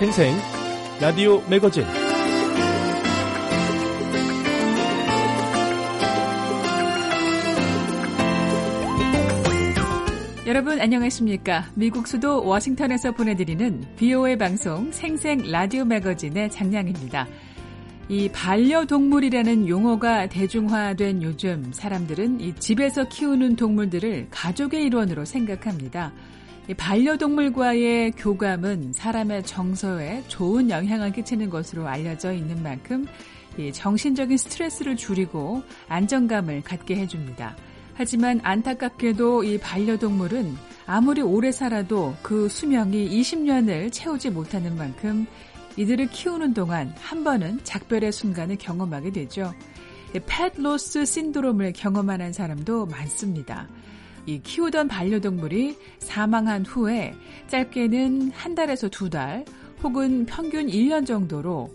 생생 라디오 매거진 여러분 안녕하십니까? 미국 수도 워싱턴에서 보내드리는 VOA 방송 생생 라디오 매거진의 장량입니다. 이 반려동물이라는 용어가 대중화된 요즘 사람들은 이 집에서 키우는 동물들을 가족의 일원으로 생각합니다. 이 반려동물과의 교감은 사람의 정서에 좋은 영향을 끼치는 것으로 알려져 있는 만큼 이 정신적인 스트레스를 줄이고 안정감을 갖게 해줍니다. 하지만 안타깝게도 이 반려동물은 아무리 오래 살아도 그 수명이 20년을 채우지 못하는 만큼 이들을 키우는 동안 한 번은 작별의 순간을 경험하게 되죠. 펫 로스 신드롬을 경험하는 사람도 많습니다. 이 키우던 반려동물이 사망한 후에 짧게는 한 달에서 두 달 혹은 평균 1년 정도로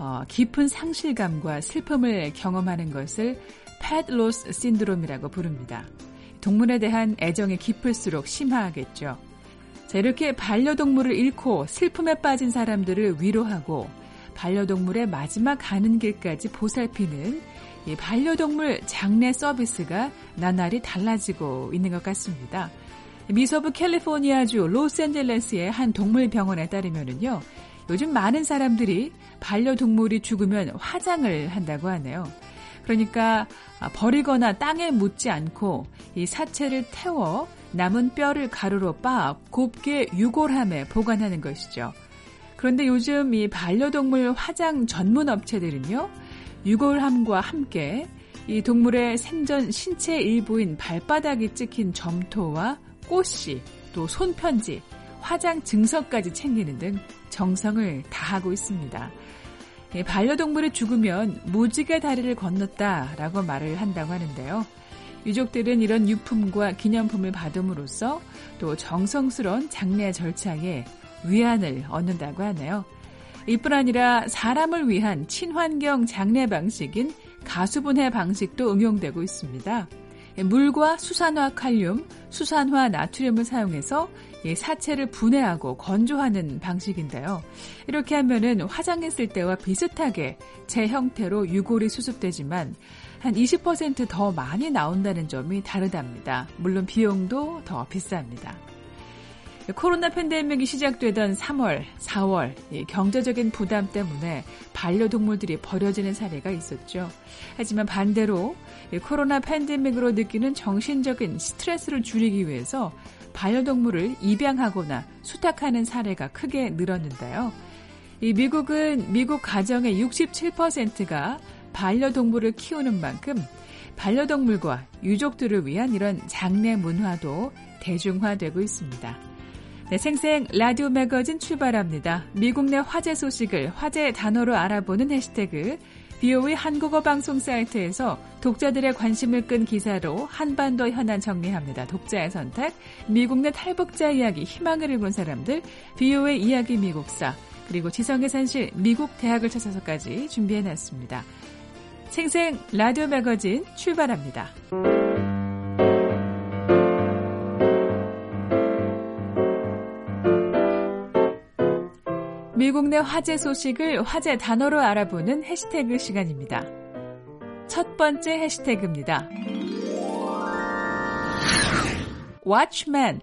깊은 상실감과 슬픔을 경험하는 것을 펫 로스 신드롬이라고 부릅니다. 동물에 대한 애정이 깊을수록 심하겠죠. 자, 이렇게 반려동물을 잃고 슬픔에 빠진 사람들을 위로하고 반려동물의 마지막 가는 길까지 보살피는 이 반려동물 장례 서비스가 나날이 달라지고 있는 것 같습니다. 미서부 캘리포니아주 로스앤젤레스의 한 동물병원에 따르면요, 요즘 많은 사람들이 반려동물이 죽으면 화장을 한다고 하네요. 그러니까 버리거나 땅에 묻지 않고 이 사체를 태워 남은 뼈를 가루로 빻아 곱게 유골함에 보관하는 것이죠. 그런데 요즘 이 반려동물 화장 전문 업체들은요, 유골함과 함께 이 동물의 생전 신체 일부인 발바닥이 찍힌 점토와 꽃씨, 또 손편지, 화장 증서까지 챙기는 등 정성을 다하고 있습니다. 반려동물이 죽으면 무지개 다리를 건넜다라고 말을 한다고 하는데요. 유족들은 이런 유품과 기념품을 받음으로써 또 정성스러운 장례 절차에 위안을 얻는다고 하네요. 이뿐 아니라 사람을 위한 친환경 장례 방식인 가수분해 방식도 응용되고 있습니다. 물과 수산화 칼륨, 수산화 나트륨을 사용해서 사체를 분해하고 건조하는 방식인데요. 이렇게 하면은 화장했을 때와 비슷하게 제 형태로 유골이 수습되지만 한 20% 더 많이 나온다는 점이 다르답니다. 물론 비용도 더 비쌉니다. 코로나 팬데믹이 시작되던 3월, 4월 경제적인 부담 때문에 반려동물들이 버려지는 사례가 있었죠. 하지만 반대로 코로나 팬데믹으로 느끼는 정신적인 스트레스를 줄이기 위해서 반려동물을 입양하거나 수탁하는 사례가 크게 늘었는데요. 미국은 미국 가정의 67%가 반려동물을 키우는 만큼 반려동물과 유족들을 위한 이런 장례 문화도 대중화되고 있습니다. 네, 생생 라디오 매거진 출발합니다. 미국 내 화제 소식을 화제 단어로 알아보는 해시태그 VOA 한국어 방송 사이트에서 독자들의 관심을 끈 기사로 한반도 현안 정리합니다. 독자의 선택, 미국 내 탈북자 이야기, 희망을 읽은 사람들, VOA 이야기 미국사, 그리고 지성의 산실 미국 대학을 찾아서까지 준비해놨습니다. 생생 라디오 매거진 출발합니다. 미국 내 화제 소식을 화제 단어로 알아보는 해시태그 시간입니다. 첫 번째 해시태그입니다. Watchman.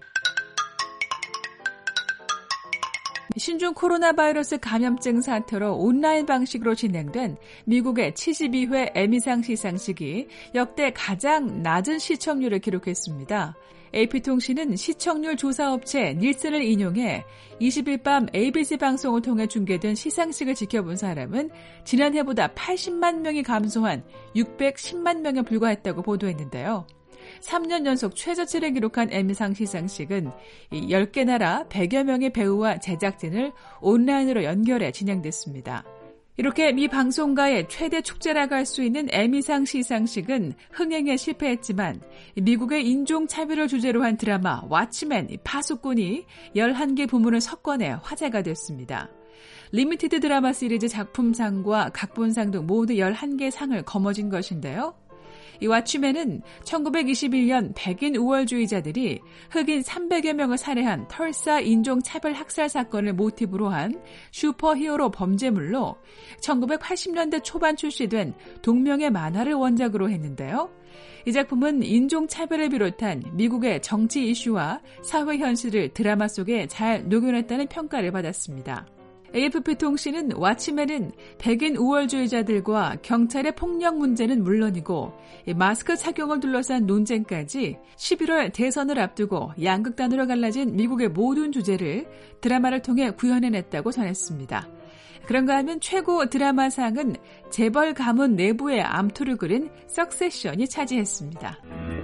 신종 코로나 바이러스 감염증 사태로 온라인 방식으로 진행된 미국의 72회 에미상 시상식이 역대 가장 낮은 시청률을 기록했습니다. AP통신은 시청률 조사업체 닐슨을 인용해 20일 밤 ABC 방송을 통해 중계된 시상식을 지켜본 사람은 지난해보다 80만 명이 감소한 610만 명에 불과했다고 보도했는데요. 3년 연속 최저치를 기록한 에미상 시상식은 10개 나라 100여 명의 배우와 제작진을 온라인으로 연결해 진행됐습니다. 이렇게 미 방송가의 최대 축제라고 할 수 있는 에미상 시상식은 흥행에 실패했지만 미국의 인종차별을 주제로 한 드라마 왓츠맨 파수꾼이 11개 부문을 석권해 화제가 됐습니다. 리미티드 드라마 시리즈 작품상과 각본상 등 모두 11개 상을 거머쥔 것인데요. 이 왓츠맨은 1921년 백인 우월주의자들이 흑인 300여 명을 살해한 털사 인종차별 학살 사건을 모티브로 한 슈퍼히어로 범죄물로 1980년대 초반 출시된 동명의 만화를 원작으로 했는데요. 이 작품은 인종차별을 비롯한 미국의 정치 이슈와 사회 현실을 드라마 속에 잘 녹여냈다는 평가를 받았습니다. AFP-통신은 왓츠맨은 백인 우월주의자들과 경찰의 폭력 문제는 물론이고 마스크 착용을 둘러싼 논쟁까지 11월 대선을 앞두고 양극단으로 갈라진 미국의 모든 주제를 드라마를 통해 구현해냈다고 전했습니다. 그런가 하면 최고 드라마상은 재벌 가문 내부의 암투를 그린 석세션이 차지했습니다.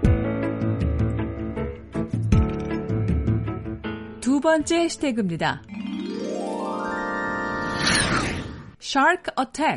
두 번째 해시태그입니다. Shark Attack.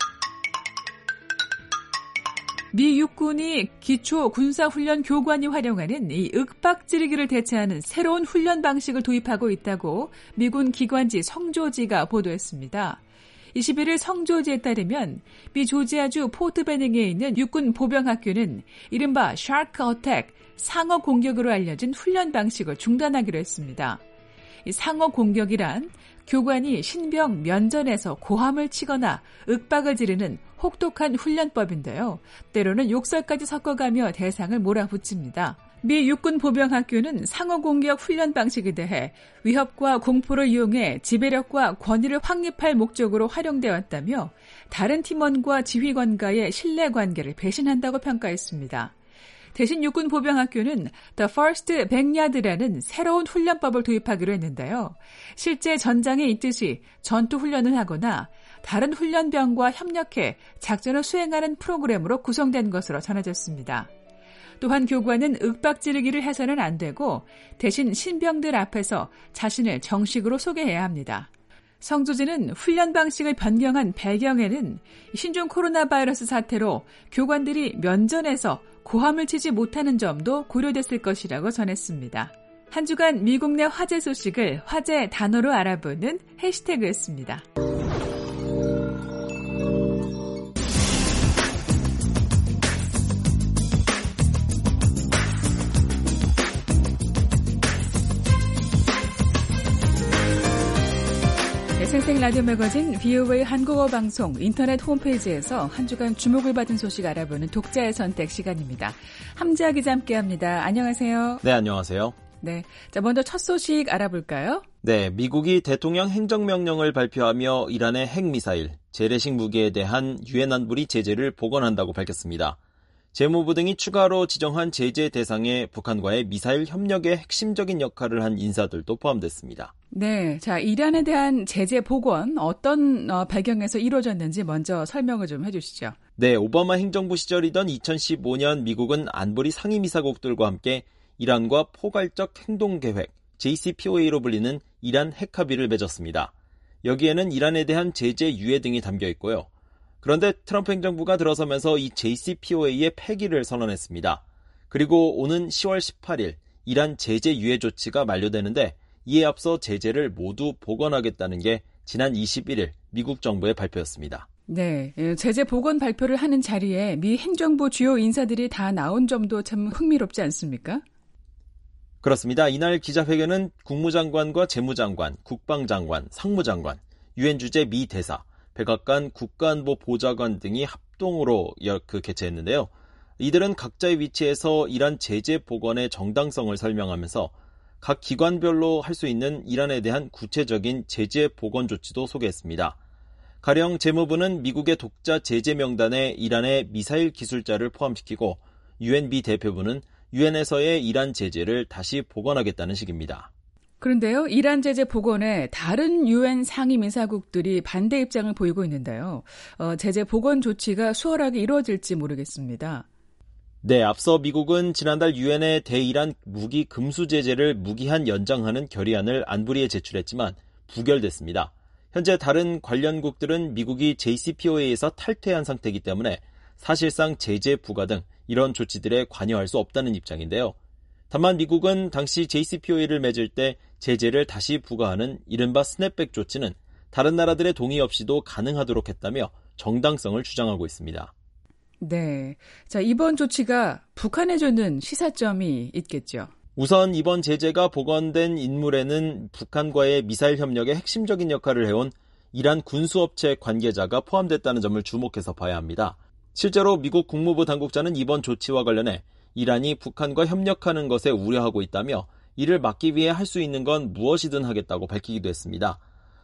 미 육군이 기초 군사훈련 교관이 활용하는 이 윽박지르기를 대체하는 새로운 훈련 방식을 도입하고 있다고 미군 기관지 성조지가 보도했습니다. 21일 성조지에 따르면 미 조지아주 포트베닝에 있는 육군 보병학교는 이른바 Shark Attack, 상어 공격으로 알려진 훈련 방식을 중단하기로 했습니다. 이 상어 공격이란 교관이 신병 면전에서 고함을 치거나 윽박을 지르는 혹독한 훈련법인데요. 때로는 욕설까지 섞어가며 대상을 몰아붙입니다. 미 육군 보병학교는 상어 공격 훈련 방식에 대해 위협과 공포를 이용해 지배력과 권위를 확립할 목적으로 활용되어 왔다며 다른 팀원과 지휘관과의 신뢰관계를 배신한다고 평가했습니다. 대신 육군 보병학교는 The First Backyard라는 새로운 훈련법을 도입하기로 했는데요. 실제 전장에 있듯이 전투 훈련을 하거나 다른 훈련병과 협력해 작전을 수행하는 프로그램으로 구성된 것으로 전해졌습니다. 또한 교관은 윽박지르기를 해서는 안 되고 대신 신병들 앞에서 자신을 정식으로 소개해야 합니다. 성조지는 훈련 방식을 변경한 배경에는 신종 코로나 바이러스 사태로 교관들이 면전에서 고함을 치지 못하는 점도 고려됐을 것이라고 전했습니다. 한 주간 미국 내 화제 소식을 화제 단어로 알아보는 해시태그였습니다. 생생 라디오 매거진 VOA 한국어 방송 인터넷 홈페이지에서 한 주간 주목을 받은 소식 알아보는 독자의 선택 시간입니다. 함지아 기자 함께합니다. 안녕하세요. 네, 안녕하세요. 네, 자 먼저 첫 소식 알아볼까요? 네, 미국이 대통령 행정명령을 발표하며 이란의 핵미사일, 재래식 무기에 대한 유엔 안보리 제재를 복원한다고 밝혔습니다. 재무부 등이 추가로 지정한 제재 대상에 북한과의 미사일 협력에 핵심적인 역할을 한 인사들도 포함됐습니다. 네, 자 이란에 대한 제재 복원 어떤 배경에서 이루어졌는지 먼저 설명을 좀 해주시죠. 네, 오바마 행정부 시절이던 2015년 미국은 안보리 상임이사국들과 함께 이란과 포괄적 행동계획, JCPOA로 불리는 이란 핵합의를 맺었습니다. 여기에는 이란에 대한 제재 유예 등이 담겨 있고요. 그런데 트럼프 행정부가 들어서면서 이 JCPOA의 폐기를 선언했습니다. 그리고 오는 10월 18일 이란 제재 유예 조치가 만료되는데 이에 앞서 제재를 모두 복원하겠다는 게 지난 21일 미국 정부의 발표였습니다. 네, 제재 복원 발표를 하는 자리에 미 행정부 주요 인사들이 다 나온 점도 참 흥미롭지 않습니까? 그렇습니다. 이날 기자회견은 국무장관과 재무장관, 국방장관, 상무장관, 유엔 주재 미 대사, 백악관 국가안보 보좌관 등이 합동으로 개최했는데요. 이들은 각자의 위치에서 이란 제재 복원의 정당성을 설명하면서 각 기관별로 할 수 있는 이란에 대한 구체적인 제재 복원 조치도 소개했습니다. 가령 재무부는 미국의 독자 제재 명단에 이란의 미사일 기술자를 포함시키고 유엔 미 대표부는 유엔에서의 이란 제재를 다시 복원하겠다는 식입니다. 그런데요, 이란 제재 복원에 다른 유엔 상임이사국들이 반대 입장을 보이고 있는데요. 제재 복원 조치가 수월하게 이루어질지 모르겠습니다. 네, 앞서 미국은 지난달 유엔의 대이란 무기 금수 제재를 무기한 연장하는 결의안을 안보리에 제출했지만 부결됐습니다. 현재 다른 관련국들은 미국이 JCPOA에서 탈퇴한 상태이기 때문에 사실상 제재 부과 등 이런 조치들에 관여할 수 없다는 입장인데요. 다만 미국은 당시 JCPOA를 맺을 때 제재를 다시 부과하는 이른바 스냅백 조치는 다른 나라들의 동의 없이도 가능하도록 했다며 정당성을 주장하고 있습니다. 네. 자, 이번 조치가 북한에 주는 시사점이 있겠죠. 우선 이번 제재가 복원된 인물에는 북한과의 미사일 협력에 핵심적인 역할을 해온 이란 군수업체 관계자가 포함됐다는 점을 주목해서 봐야 합니다. 실제로 미국 국무부 당국자는 이번 조치와 관련해 이란이 북한과 협력하는 것에 우려하고 있다며 이를 막기 위해 할 수 있는 건 무엇이든 하겠다고 밝히기도 했습니다.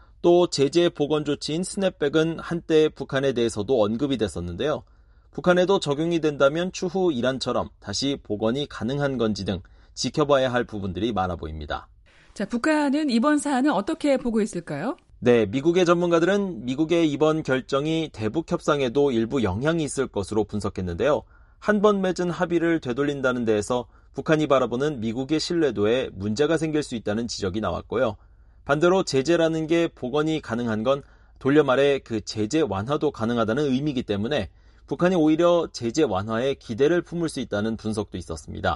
또 제재 복원 조치인 스냅백은 한때 북한에 대해서도 언급이 됐었는데요. 북한에도 적용이 된다면 추후 이란처럼 다시 복원이 가능한 건지 등 지켜봐야 할 부분들이 많아 보입니다. 자, 북한은 이번 사안을 어떻게 보고 있을까요? 네, 미국의 전문가들은 미국의 이번 결정이 대북 협상에도 일부 영향이 있을 것으로 분석했는데요. 한 번 맺은 합의를 되돌린다는 데에서 북한이 바라보는 미국의 신뢰도에 문제가 생길 수 있다는 지적이 나왔고요. 반대로 제재라는 게 복원이 가능한 건 돌려 말해 그 제재 완화도 가능하다는 의미이기 때문에 북한이 오히려 제재 완화에 기대를 품을 수 있다는 분석도 있었습니다.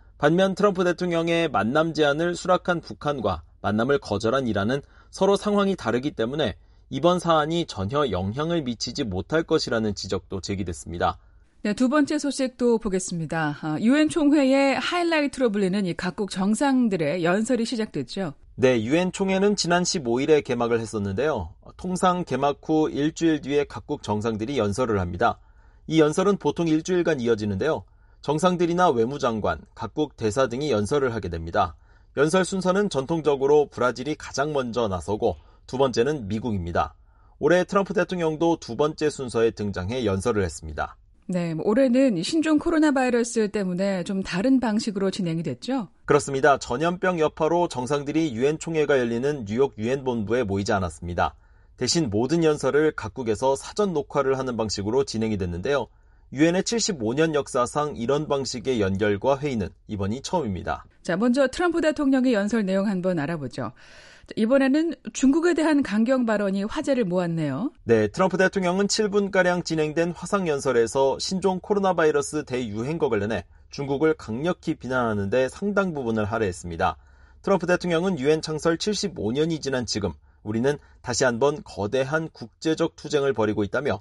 반면 트럼프 대통령의 만남 제안을 수락한 북한과 만남을 거절한 이란은 서로 상황이 다르기 때문에 이번 사안이 전혀 영향을 미치지 못할 것이라는 지적도 제기됐습니다. 네, 두 번째 소식도 보겠습니다. 유엔 총회의 하이라이트로 불리는 이 각국 정상들의 연설이 시작됐죠. 네, 유엔 총회는 지난 15일에 개막을 했었는데요. 통상 개막 후 일주일 뒤에 각국 정상들이 연설을 합니다. 이 연설은 보통 일주일간 이어지는데요. 정상들이나 외무장관, 각국 대사 등이 연설을 하게 됩니다. 연설 순서는 전통적으로 브라질이 가장 먼저 나서고 두 번째는 미국입니다. 올해 트럼프 대통령도 두 번째 순서에 등장해 연설을 했습니다. 네, 올해는 신종 코로나 바이러스 때문에 좀 다른 방식으로 진행이 됐죠? 그렇습니다. 전염병 여파로 정상들이 유엔 총회가 열리는 뉴욕 유엔 본부에 모이지 않았습니다. 대신 모든 연설을 각국에서 사전 녹화를 하는 방식으로 진행이 됐는데요. 유엔의 75년 역사상 이런 방식의 연결과 회의는 이번이 처음입니다. 자, 먼저 트럼프 대통령의 연설 내용 한번 알아보죠. 이번에는 중국에 대한 강경 발언이 화제를 모았네요. 네, 트럼프 대통령은 7분가량 진행된 화상연설에서 신종 코로나 바이러스 대유행과 관련해 중국을 강력히 비난하는 데 상당 부분을 할애했습니다. 트럼프 대통령은 유엔 창설 75년이 지난 지금 우리는 다시 한번 거대한 국제적 투쟁을 벌이고 있다며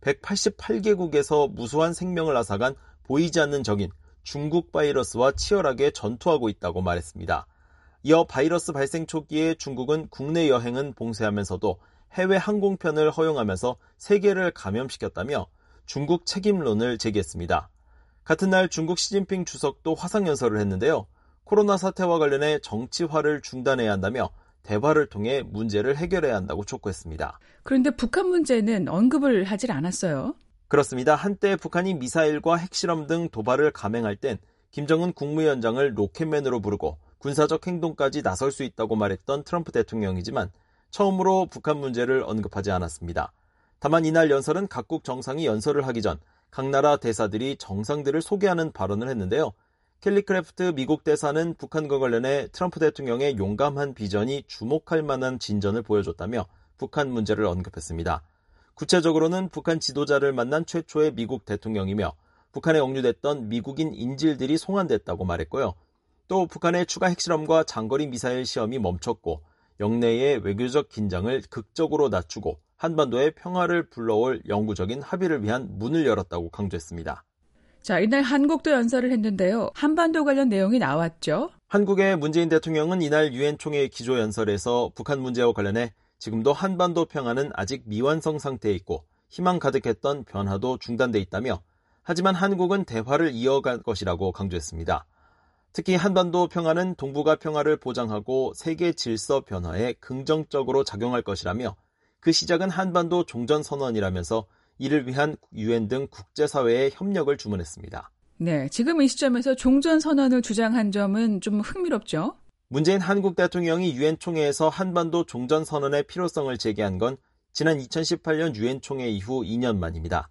188개국에서 무수한 생명을 앗아간 보이지 않는 적인 중국 바이러스와 치열하게 전투하고 있다고 말했습니다. 이어 바이러스 발생 초기에 중국은 국내 여행은 봉쇄하면서도 해외 항공편을 허용하면서 세계를 감염시켰다며 중국 책임론을 제기했습니다. 같은 날 중국 시진핑 주석도 화상연설을 했는데요. 코로나 사태와 관련해 정치화를 중단해야 한다며 대화를 통해 문제를 해결해야 한다고 촉구했습니다. 그런데 북한 문제는 언급을 하질 않았어요. 그렇습니다. 한때 북한이 미사일과 핵실험 등 도발을 감행할 땐 김정은 국무위원장을 로켓맨으로 부르고 군사적 행동까지 나설 수 있다고 말했던 트럼프 대통령이지만 처음으로 북한 문제를 언급하지 않았습니다. 다만 이날 연설은 각국 정상이 연설을 하기 전 각 나라 대사들이 정상들을 소개하는 발언을 했는데요. 켈리 크래프트 미국 대사는 북한과 관련해 트럼프 대통령의 용감한 비전이 주목할 만한 진전을 보여줬다며 북한 문제를 언급했습니다. 구체적으로는 북한 지도자를 만난 최초의 미국 대통령이며 북한에 억류됐던 미국인 인질들이 송환됐다고 말했고요. 또 북한의 추가 핵실험과 장거리 미사일 시험이 멈췄고 영내의 외교적 긴장을 극적으로 낮추고 한반도의 평화를 불러올 영구적인 합의를 위한 문을 열었다고 강조했습니다. 자, 이날 한국도 연설을 했는데요. 한반도 관련 내용이 나왔죠. 한국의 문재인 대통령은 이날 유엔 총회 기조연설에서 북한 문제와 관련해 지금도 한반도 평화는 아직 미완성 상태에 있고 희망 가득했던 변화도 중단돼 있다며 하지만 한국은 대화를 이어갈 것이라고 강조했습니다. 특히 한반도 평화는 동북아 평화를 보장하고 세계 질서 변화에 긍정적으로 작용할 것이라며 그 시작은 한반도 종전선언이라면서 이를 위한 유엔 등 국제사회의 협력을 주문했습니다. 네, 지금 이 시점에서 종전선언을 주장한 점은 좀 흥미롭죠? 문재인 한국 대통령이 유엔 총회에서 한반도 종전선언의 필요성을 제기한 건 지난 2018년 유엔 총회 이후 2년 만입니다.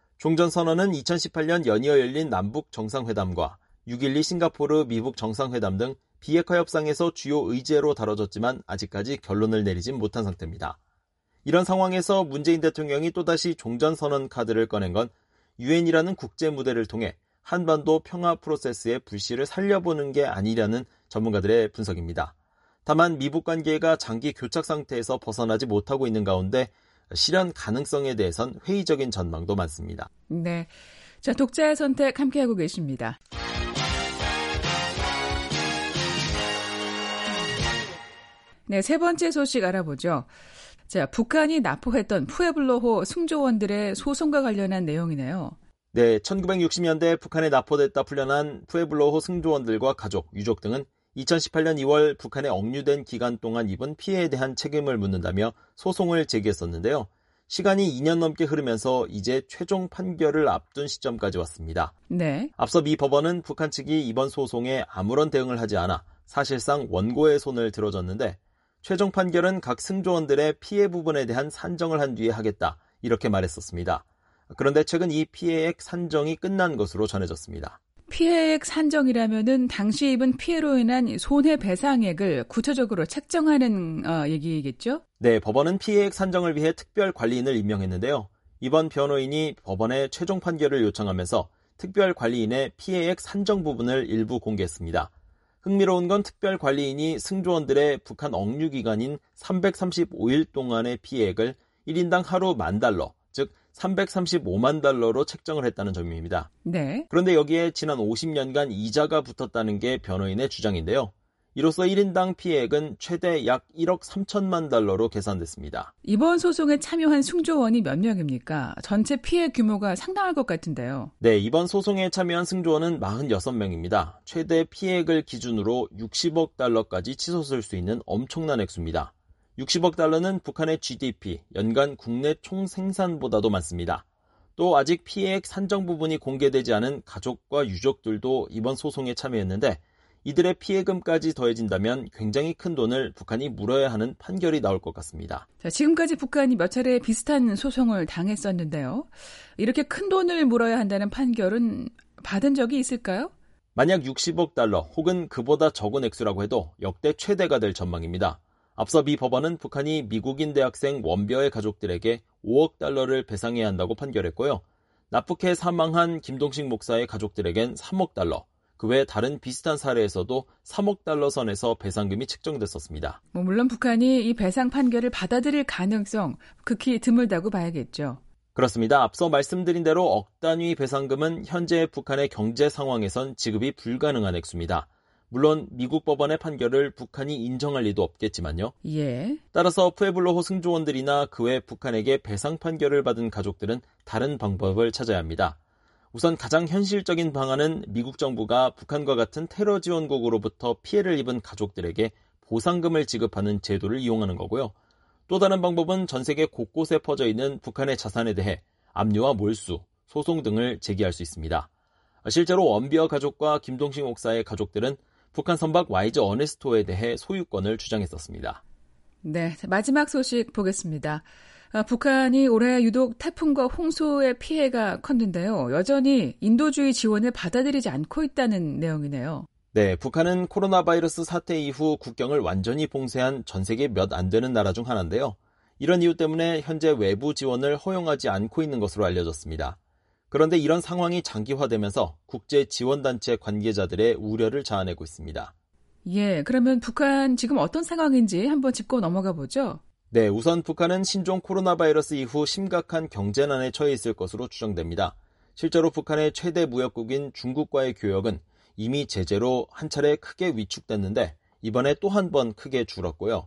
종전선언은 2018년 연이어 열린 남북 정상회담과 6.12 싱가포르 미북 정상회담 등 비핵화 협상에서 주요 의제로 다뤄졌지만 아직까지 결론을 내리진 못한 상태입니다. 이런 상황에서 문재인 대통령이 또다시 종전선언 카드를 꺼낸 건 유엔이라는 국제 무대를 통해 한반도 평화 프로세스의 불씨를 살려보는 게 아니라는 전문가들의 분석입니다. 다만 미북 관계가 장기 교착 상태에서 벗어나지 못하고 있는 가운데 실현 가능성에 대해선 회의적인 전망도 많습니다. 네, 자, 독자의 선택 함께하고 계십니다. 네, 세 번째 소식 알아보죠. 자, 북한이 납포했던 푸에블로호 승조원들의 소송과 관련한 내용이네요. 네, 1960년대 북한에 납포됐다 풀려난 푸에블로호 승조원들과 가족, 유족 등은 2018년 2월 북한에 억류된 기간 동안 입은 피해에 대한 책임을 묻는다며 소송을 제기했었는데요. 시간이 2년 넘게 흐르면서 이제 최종 판결을 앞둔 시점까지 왔습니다. 네. 앞서 미 법원은 북한 측이 이번 소송에 아무런 대응을 하지 않아 사실상 원고의 손을 들어줬는데 최종 판결은 각 승조원들의 피해 부분에 대한 산정을 한 뒤에 하겠다 이렇게 말했었습니다. 그런데 최근 이 피해액 산정이 끝난 것으로 전해졌습니다. 피해액 산정이라면은 당시 입은 피해로 인한 손해배상액을 구체적으로 책정하는 얘기겠죠? 네, 법원은 피해액 산정을 위해 특별 관리인을 임명했는데요. 이번 변호인이 법원에 최종 판결을 요청하면서 특별 관리인의 피해액 산정 부분을 일부 공개했습니다. 흥미로운 건 특별 관리인이 승조원들의 북한 억류 기간인 335일 동안의 피해액을 1인당 하루 $10,000, 즉 335만 달러로 책정을 했다는 점입니다. 네. 그런데 여기에 지난 50년간 이자가 붙었다는 게 변호인의 주장인데요. 이로써 1인당 피해액은 최대 약 1억 3천만 달러로 계산됐습니다. 이번 소송에 참여한 승조원이 몇 명입니까? 전체 피해 규모가 상당할 것 같은데요. 네, 이번 소송에 참여한 승조원은 46명입니다. 최대 피해액을 기준으로 60억 달러까지 치솟을 수 있는 엄청난 액수입니다. 60억 달러는 북한의 GDP, 연간 국내 총생산보다도 많습니다. 또 아직 피해액 산정 부분이 공개되지 않은 가족과 유족들도 이번 소송에 참여했는데 이들의 피해금까지 더해진다면 굉장히 큰 돈을 북한이 물어야 하는 판결이 나올 것 같습니다. 자, 지금까지 북한이 몇 차례 비슷한 소송을 당했었는데요. 이렇게 큰 돈을 물어야 한다는 판결은 받은 적이 있을까요? 만약 60억 달러 혹은 그보다 적은 액수라고 해도 역대 최대가 될 전망입니다. 앞서 미 법원은 북한이 미국인 대학생 원벼의 가족들에게 5억 달러를 배상해야 한다고 판결했고요. 납북해 사망한 김동식 목사의 가족들에겐 3억 달러, 그 외 다른 비슷한 사례에서도 3억 달러 선에서 배상금이 책정됐었습니다. 물론 북한이 이 배상 판결을 받아들일 가능성 극히 드물다고 봐야겠죠. 그렇습니다. 앞서 말씀드린 대로 억 단위 배상금은 현재 북한의 경제 상황에선 지급이 불가능한 액수입니다. 물론 미국 법원의 판결을 북한이 인정할 리도 없겠지만요. 예. 따라서 푸에블로호 승조원들이나 그 외 북한에게 배상 판결을 받은 가족들은 다른 방법을 찾아야 합니다. 우선 가장 현실적인 방안은 미국 정부가 북한과 같은 테러 지원국으로부터 피해를 입은 가족들에게 보상금을 지급하는 제도를 이용하는 거고요. 또 다른 방법은 전 세계 곳곳에 퍼져 있는 북한의 자산에 대해 압류와 몰수, 소송 등을 제기할 수 있습니다. 실제로 원비어 가족과 김동식 목사의 가족들은 북한 선박 와이즈 어네스토에 대해 소유권을 주장했었습니다. 네, 마지막 소식 보겠습니다. 북한이 올해 유독 태풍과 홍수의 피해가 컸는데요. 여전히 인도주의 지원을 받아들이지 않고 있다는 내용이네요. 네, 북한은 코로나 바이러스 사태 이후 국경을 완전히 봉쇄한 전 세계 몇 안 되는 나라 중 하나인데요. 이런 이유 때문에 현재 외부 지원을 허용하지 않고 있는 것으로 알려졌습니다. 그런데 이런 상황이 장기화되면서 국제 지원단체 관계자들의 우려를 자아내고 있습니다. 예, 그러면 북한 지금 어떤 상황인지 한번 짚고 넘어가 보죠. 네, 우선 북한은 신종 코로나 바이러스 이후 심각한 경제난에 처해 있을 것으로 추정됩니다. 실제로 북한의 최대 무역국인 중국과의 교역은 이미 제재로 한 차례 크게 위축됐는데 이번에 또 한 번 크게 줄었고요.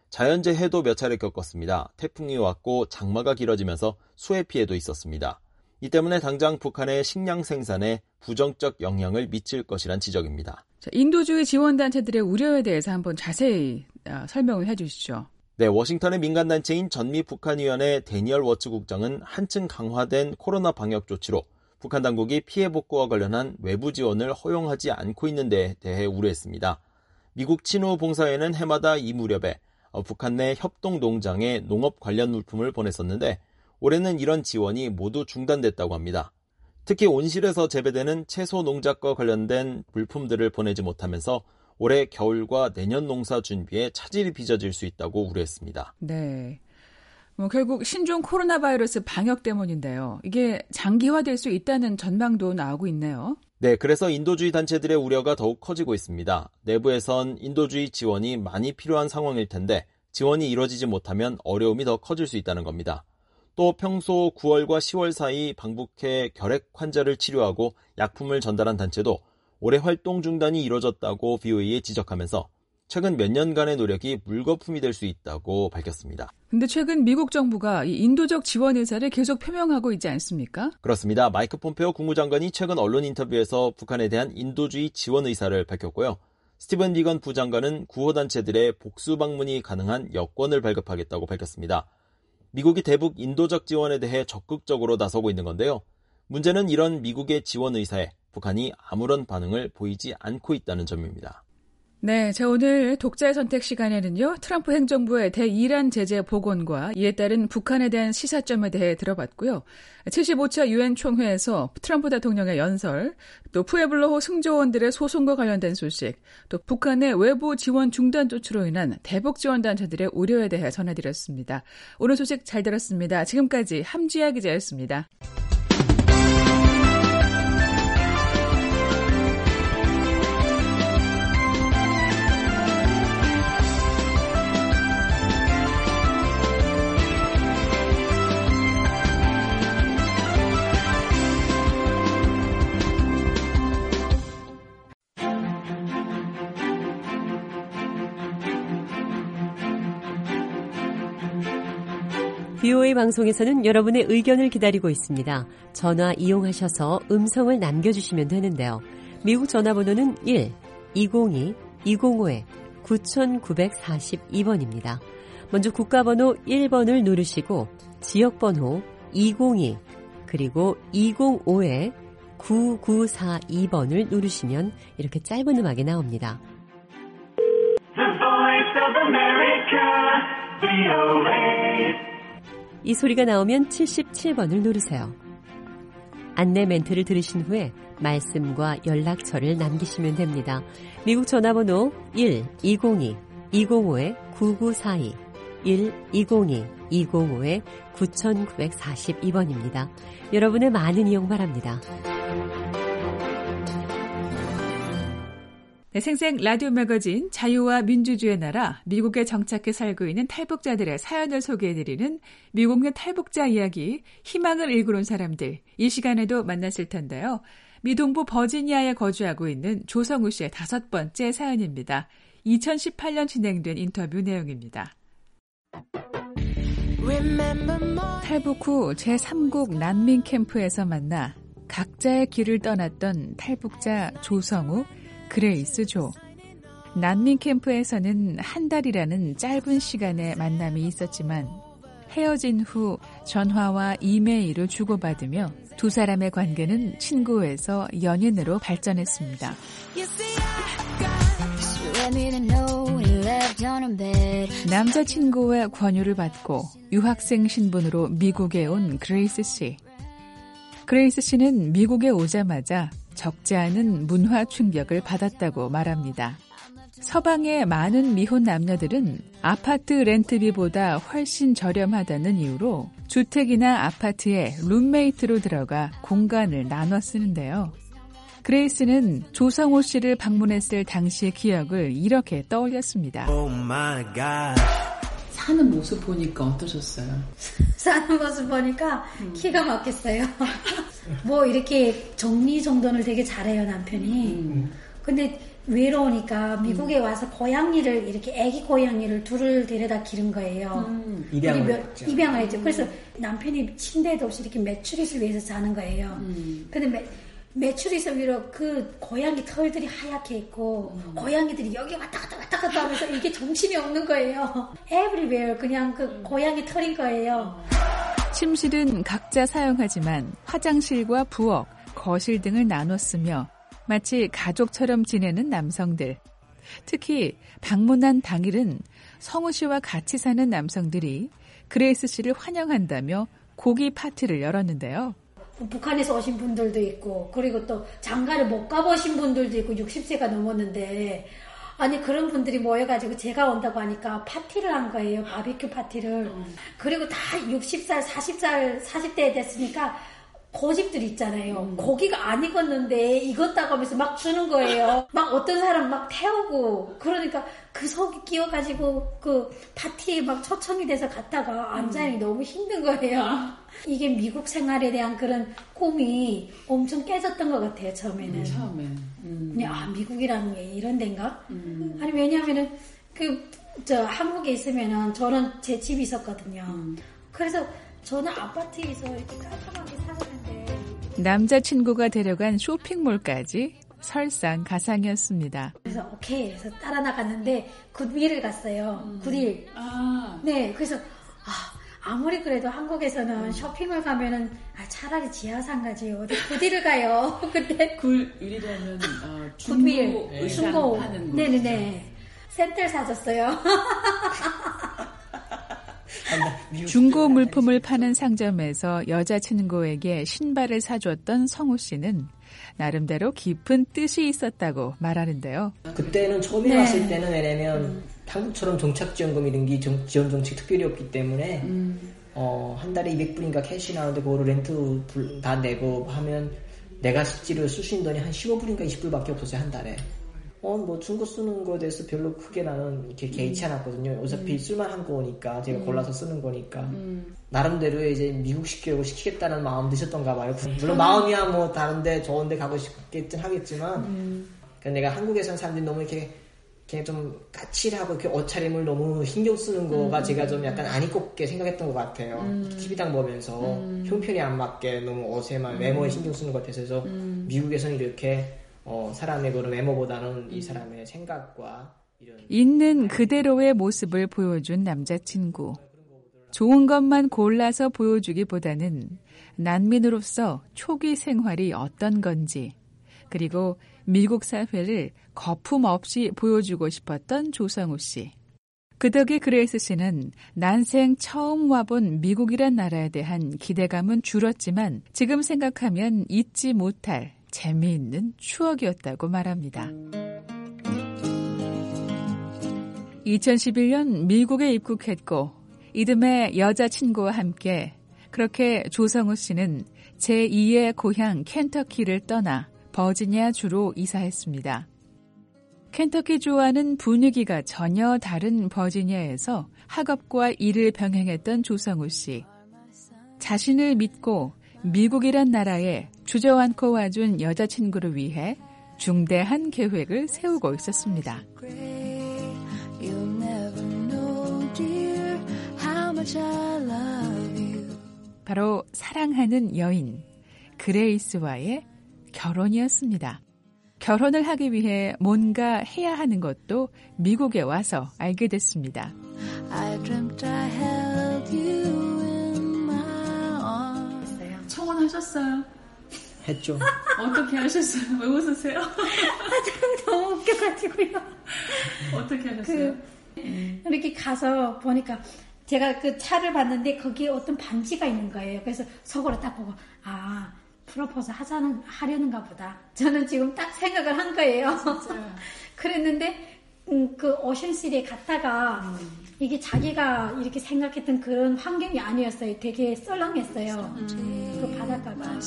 자연재해도 몇 차례 겪었습니다. 태풍이 왔고 장마가 길어지면서 수해 피해도 있었습니다. 이 때문에 당장 북한의 식량 생산에 부정적 영향을 미칠 것이란 지적입니다. 자, 인도주의 지원단체들의 우려에 대해서 한번 자세히 설명을 해주시죠. 네, 워싱턴의 민간단체인 전미북한위원회 데니얼 워츠 국장은 한층 강화된 코로나 방역 조치로 북한 당국이 피해 복구와 관련한 외부 지원을 허용하지 않고 있는 데에 대해 우려했습니다. 미국 친후 봉사회는 해마다 이 무렵에 북한 내 협동 농장에 농업 관련 물품을 보냈었는데 올해는 이런 지원이 모두 중단됐다고 합니다. 특히 온실에서 재배되는 채소 농작과 관련된 물품들을 보내지 못하면서 올해 겨울과 내년 농사 준비에 차질이 빚어질 수 있다고 우려했습니다. 네. 결국 신종 코로나 바이러스 방역 때문인데요. 이게 장기화될 수 있다는 전망도 나오고 있네요. 네, 그래서 인도주의 단체들의 우려가 더욱 커지고 있습니다. 내부에선 인도주의 지원이 많이 필요한 상황일 텐데 지원이 이루어지지 못하면 어려움이 더 커질 수 있다는 겁니다. 또 평소 9월과 10월 사이 방북해 결핵 환자를 치료하고 약품을 전달한 단체도 올해 활동 중단이 이뤄졌다고 VOA에 지적하면서 최근 몇 년간의 노력이 물거품이 될 수 있다고 밝혔습니다. 근데 최근 미국 정부가 이 인도적 지원 의사를 계속 표명하고 있지 않습니까? 그렇습니다. 마이크 폼페오 국무장관이 최근 언론 인터뷰에서 북한에 대한 인도주의 지원 의사를 밝혔고요. 스티븐 비건 부장관은 구호단체들의 복수 방문이 가능한 여권을 발급하겠다고 밝혔습니다. 미국이 대북 인도적 지원에 대해 적극적으로 나서고 있는 건데요. 문제는 이런 미국의 지원 의사에 북한이 아무런 반응을 보이지 않고 있다는 점입니다. 네, 자 오늘 독자의 선택 시간에는요. 트럼프 행정부의 대이란 제재 복원과 이에 따른 북한에 대한 시사점에 대해 들어봤고요. 75차 유엔 총회에서 트럼프 대통령의 연설, 또 푸에블로호 승조원들의 소송과 관련된 소식, 또 북한의 외부 지원 중단 조치로 인한 대북 지원 단체들의 우려에 대해 전해드렸습니다. 오늘 소식 잘 들었습니다. 지금까지 함지아 기자였습니다. VOA 방송에서는 여러분의 의견을 기다리고 있습니다. 전화 이용하셔서 음성을 남겨주시면 되는데요. 미국 전화번호는 1-202-205-9942번입니다. 먼저 국가번호 1번을 누르시고 지역번호 202 그리고 205-9942번을 누르시면 이렇게 짧은 음악이 나옵니다. The Voice of America, VOA. 이 소리가 나오면 77번을 누르세요. 안내 멘트를 들으신 후에 말씀과 연락처를 남기시면 됩니다. 미국 전화번호 1-202-205-9942 1-202-205-9942번입니다. 여러분의 많은 이용 바랍니다. 네, 생생 라디오 매거진 자유와 민주주의의 나라 미국에 정착해 살고 있는 탈북자들의 사연을 소개해드리는 미국의 탈북자 이야기 희망을 일구는 사람들 이 시간에도 만나실 텐데요. 미 동부 버지니아에 거주하고 있는 조성우 씨의 5번째 사연입니다. 2018년 진행된 인터뷰 내용입니다. 탈북 후 제3국 난민 캠프에서 만나 각자의 길을 떠났던 탈북자 조성우, 그레이스 조. 난민 캠프에서는 한 달이라는 짧은 시간의 만남이 있었지만 헤어진 후 전화와 이메일을 주고받으며 두 사람의 관계는 친구에서 연인으로 발전했습니다. 남자친구의 권유를 받고 유학생 신분으로 미국에 온 그레이스 씨. 그레이스 씨는 미국에 오자마자 적지 않은 문화 충격을 받았다고 말합니다. 서방의 많은 미혼 남녀들은 아파트 렌트비보다 훨씬 저렴하다는 이유로 주택이나 아파트에 룸메이트로 들어가 공간을 나눠 쓰는데요. 그레이스는 조성호 씨를 방문했을 당시의 기억을 이렇게 떠올렸습니다. Oh my God. 사는 모습 보니까 어떠셨어요? 사는 모습 보니까 기가 막혔어요. 뭐 이렇게 정리정돈을 되게 잘해요, 남편이. 근데 외로우니까 미국에 와서 고양이를 이렇게 애기 고양이를 둘을 데려다 기른 거예요. 입양을 했죠. 그래서 남편이 침대도 없이 이렇게 메추리스를 위해서 자는 거예요. 근데 메추리스 위로 그 고양이 털들이 하얗게 있고 고양이들이 여기 왔다 갔다 하면서 이게 정신이 없는 거예요. Everywhere 그냥 그 고양이 털인 거예요. 침실은 각자 사용하지만 화장실과 부엌, 거실 등을 나눠 쓰며 마치 가족처럼 지내는 남성들. 특히 방문한 당일은 성우 씨와 같이 사는 남성들이 그레이스 씨를 환영한다며 고기 파티를 열었는데요. 북한에서 오신 분들도 있고 그리고 또 장가를 못 가보신 분들도 있고 60세가 넘었는데 아니 그런 분들이 모여가지고 제가 온다고 하니까 파티를 한 거예요. 바비큐 파티를. 그리고 다 60살, 40살, 40대 됐으니까 고집들 있잖아요. 고기가 안 익었는데 익었다고 하면서 막 주는 거예요. 막 어떤 사람 막 태우고 그러니까 그 속이 끼워가지고 그 파티에 막 초청이 돼서 갔다가 앉아있기 너무 힘든 거예요. 이게 미국 생활에 대한 그런 꿈이 엄청 깨졌던 것 같아요. 처음에는. 그냥 미국이라는 게 이런 데인가? 아니 왜냐하면은 한국에 있으면은 저는 제 집이 있었거든요. 그래서 저는 아파트에서 이렇게 깔끔하게 살았는데 남자친구가 데려간 쇼핑몰까지 설상가상이었습니다. 그래서 오케이 해서 따라 나갔는데 굿윌을 갔어요. 굿윌. 네, 그래서 아무리 그래도 한국에서는 쇼핑을 가면은 차라리 지하상 가지 어디 굿윌을 가요. 근데 굿윌이라면 굿윌 의상 중고 파는 곳. 네네네. 샘플 사줬어요. 중고 물품을 파는 상점에서 여자친구에게 신발을 사줬던 성우 씨는 나름대로 깊은 뜻이 있었다고 말하는데요. 그때는 처음에 갔을 때는 왜냐면 한국처럼 종착지원금 이런 게 지원 정책 특별히 없기 때문에 한 달에 200불인가 캐시 나오는데 그거를 렌트 다 내고 하면 내가 실제로 쓸 수 있는 돈이 한 15불인가 20불밖에 없었어요, 한 달에. 뭐 중고 쓰는 거에 대해서 별로 크게 나는 이렇게 개의치 않았거든요. 어차피 쓸만한 거니까 제가 골라서 쓰는 거니까 나름대로 이제 미국식 교육을 시키겠다는 마음도 있었던가 봐요. 물론 마음이야 뭐 다른데 좋은데 가고 싶겠긴 하겠지만 내가 한국에서는 사람들이 너무 이렇게 그냥 좀 까칠하고 이렇게 옷차림을 너무 신경 쓰는 거가 제가 좀 약간 안 입곱게 생각했던 것 같아요. TV당 보면서 형편이 안 맞게 너무 옷에만 외모에 신경 쓰는 것 같아서 미국에서는 이렇게 사람의 그런 외모보다는 이 사람의 생각과 이런 있는 그대로의 모습을 보여준 남자친구. 좋은 것만 골라서 보여주기보다는 난민으로서 초기 생활이 어떤 건지 그리고 미국 사회를 거품 없이 보여주고 싶었던 조성우 씨. 그 덕에 그레이스 씨는 난생 처음 와본 미국이란 나라에 대한 기대감은 줄었지만 지금 생각하면 잊지 못할 재미있는 추억이었다고 말합니다. 2011년 미국에 입국했고 이듬해 여자친구와 함께 그렇게 조성우 씨는 제2의 고향 켄터키를 떠나 버지니아 주로 이사했습니다. 켄터키주와는 분위기가 전혀 다른 버지니아에서 학업과 일을 병행했던 조성우 씨. 자신을 믿고 미국이란 나라에 주저앉고 와준 여자친구를 위해 중대한 계획을 세우고 있었습니다. 바로 사랑하는 여인 그레이스와의 결혼이었습니다. 결혼을 하기 위해 뭔가 해야 하는 것도 미국에 와서 알게 됐습니다. 청혼하셨어요? 했죠. 어떻게 하셨어요? 왜 웃으세요? 너무 웃겨가지고요. 어떻게 하셨어요? 이렇게 가서 보니까 제가 그 차를 봤는데 거기에 어떤 반지가 있는 거예요. 그래서 속으로 딱 보고 프로포즈 하려는가 보다. 저는 지금 딱 생각을 한 거예요. 그랬는데 그 오션시티에 갔다가 이게 자기가 이렇게 생각했던 그런 환경이 아니었어요. 되게 썰렁했어요. 그 바닷가가.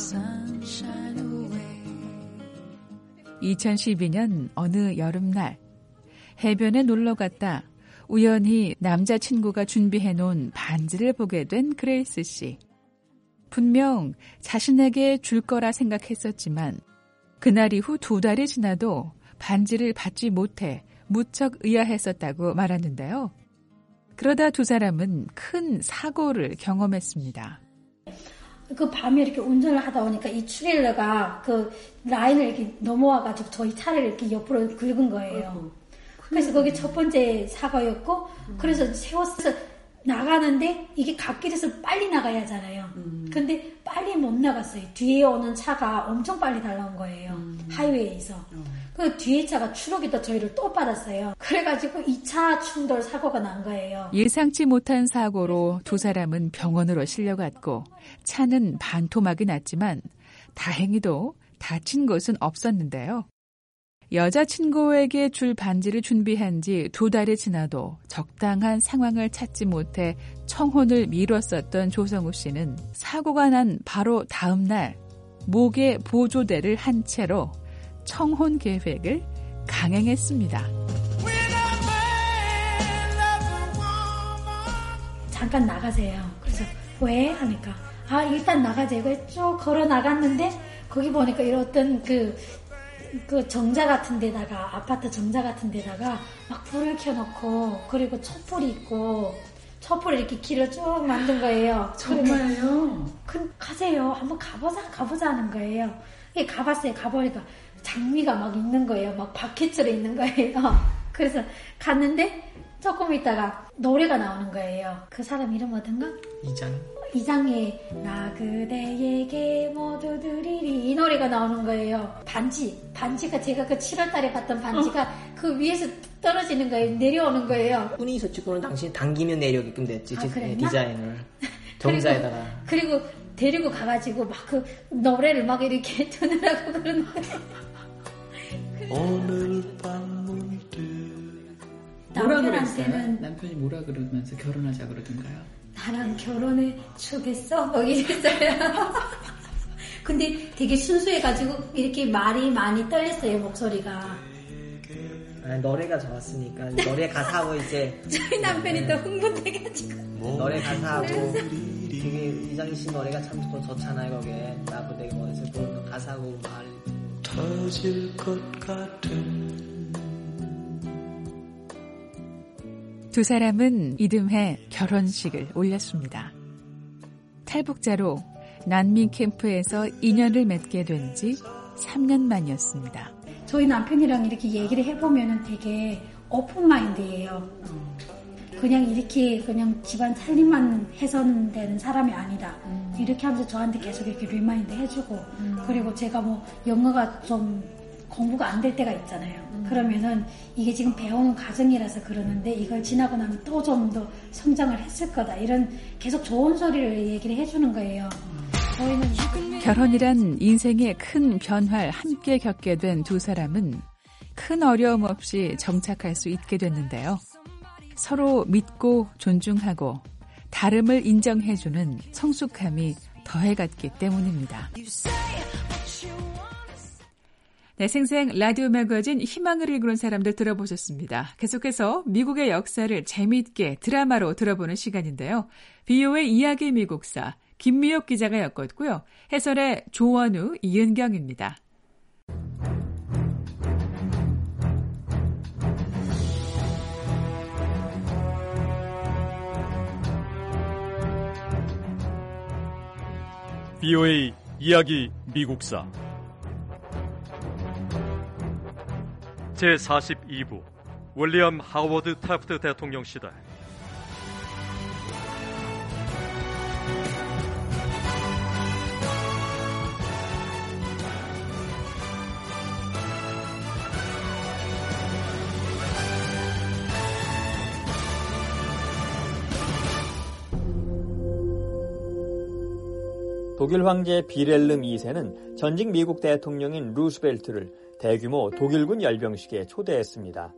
2012년 어느 여름날 해변에 놀러 갔다 우연히 남자친구가 준비해놓은 반지를 보게 된 그레이스 씨. 분명 자신에게 줄 거라 생각했었지만 그날 이후 2달이 지나도 반지를 받지 못해 무척 의아했었다고 말하는데요. 그러다 두 사람은 큰 사고를 경험했습니다. 그 밤에 이렇게 운전을 하다 보니까 이 트레일러가 그 라인을 이렇게 넘어와가지고 저희 차를 이렇게 옆으로 긁은 거예요. 그래서 거기 첫 번째 사고였고, 그래서 세워서 나가는데 이게 갓길에서 빨리 나가야 하잖아요. 근데 빨리 못 나갔어요. 뒤에 오는 차가 엄청 빨리 달려온 거예요. 하이웨이에서. 그 뒤에 차가 추락이 또 저희를 또 받았어요. 그래가지고 2차 충돌 사고가 난 거예요. 예상치 못한 사고로 두 사람은 병원으로 실려갔고 차는 반토막이 났지만 다행히도 다친 것은 없었는데요. 여자친구에게 줄 반지를 준비한 지 2달이 지나도 적당한 상황을 찾지 못해 청혼을 미뤘었던 조성우 씨는 사고가 난 바로 다음 날 목에 보조대를 한 채로 청혼 계획을 강행했습니다. 잠깐 나가세요. 그래서 왜? 하니까 일단 나가자. 그래서 쭉 걸어 나갔는데 거기 보니까 이런 어떤 그 정자 같은 데다가 아파트 정자 같은 데다가 막 불을 켜놓고 그리고 촛불이 있고 촛불을 이렇게 길을 쭉 만든 거예요. 정말요? 가세요. 한번 가보자 하는 거예요. 가봤어요. 가보니까 장미가 막 있는 거예요. 막 바퀴처럼 있는 거예요. 그래서 갔는데 조금 있다가 노래가 나오는 거예요. 그 사람 이름 뭐든가? 이장의 나 그대에게 모두 드리리 이 노래가 나오는 거예요. 반지가 제가 그 7월달에 봤던 반지가 그 위에서 떨어지는 거예요. 내려오는 거예요. 운이 저축으로는 당신이 당기면 내려오게끔 됐지. 그랬나? 디자인을 정자에다가. 그리고 데리고 가가지고 막 그 노래를 막 이렇게 듣느라고 그러는 거예요. 오늘 밤 문득 뭐라 그랬어요? 남편한테는 남편이 뭐라 그러면서 결혼하자 그러던가요? 나랑 결혼해 주겠어? 막 이랬어요. 근데 되게 순수해가지고 이렇게 말이 많이 떨렸어요, 목소리가. 노래가 좋았으니까 노래 가사하고 이제 저희 남편이 또 흥분돼가지고 노래 가사하고 되게 이장희 씨 노래가 참 좋잖아요. 거기에 나 그대가 뭐해서 그 가사하고 말 터질 것 같은 두 사람은 이듬해 결혼식을 올렸습니다. 탈북자로 난민 캠프에서 인연을 맺게 된 지 3년 만이었습니다. 저희 남편이랑 이렇게 얘기를 해보면은 되게 오픈 마인드예요. 그냥 이렇게 그냥 집안 살림만 해서는 되는 사람이 아니다. 이렇게 하면서 저한테 계속 이렇게 리마인드 해주고 그리고 제가 뭐 영어가 좀 공부가 안 될 때가 있잖아요. 그러면은 이게 지금 배우는 과정이라서 그러는데 이걸 지나고 나면 또 좀 더 성장을 했을 거다. 이런 계속 좋은 소리를 얘기를 해주는 거예요. 저희는 결혼이란 인생의 큰 변화를 함께 겪게 된 두 사람은 큰 어려움 없이 정착할 수 있게 됐는데요. 서로 믿고 존중하고 다름을 인정해주는 성숙함이 더해갔기 때문입니다. 네, 생생 라디오 매거진 희망을 일구는 사람들 들어보셨습니다. 계속해서 미국의 역사를 재미있게 드라마로 들어보는 시간인데요. BO의 이야기 미국사 김미옥 기자가 엮었고요. 해설의 조원우, 이은경입니다. BO의 이야기 미국사 제42부 윌리엄 하워드 태프트 대통령 시대. 독일 황제 비렐름 2세는 전직 미국 대통령인 루스벨트를 대규모 독일군 열병식에 초대했습니다.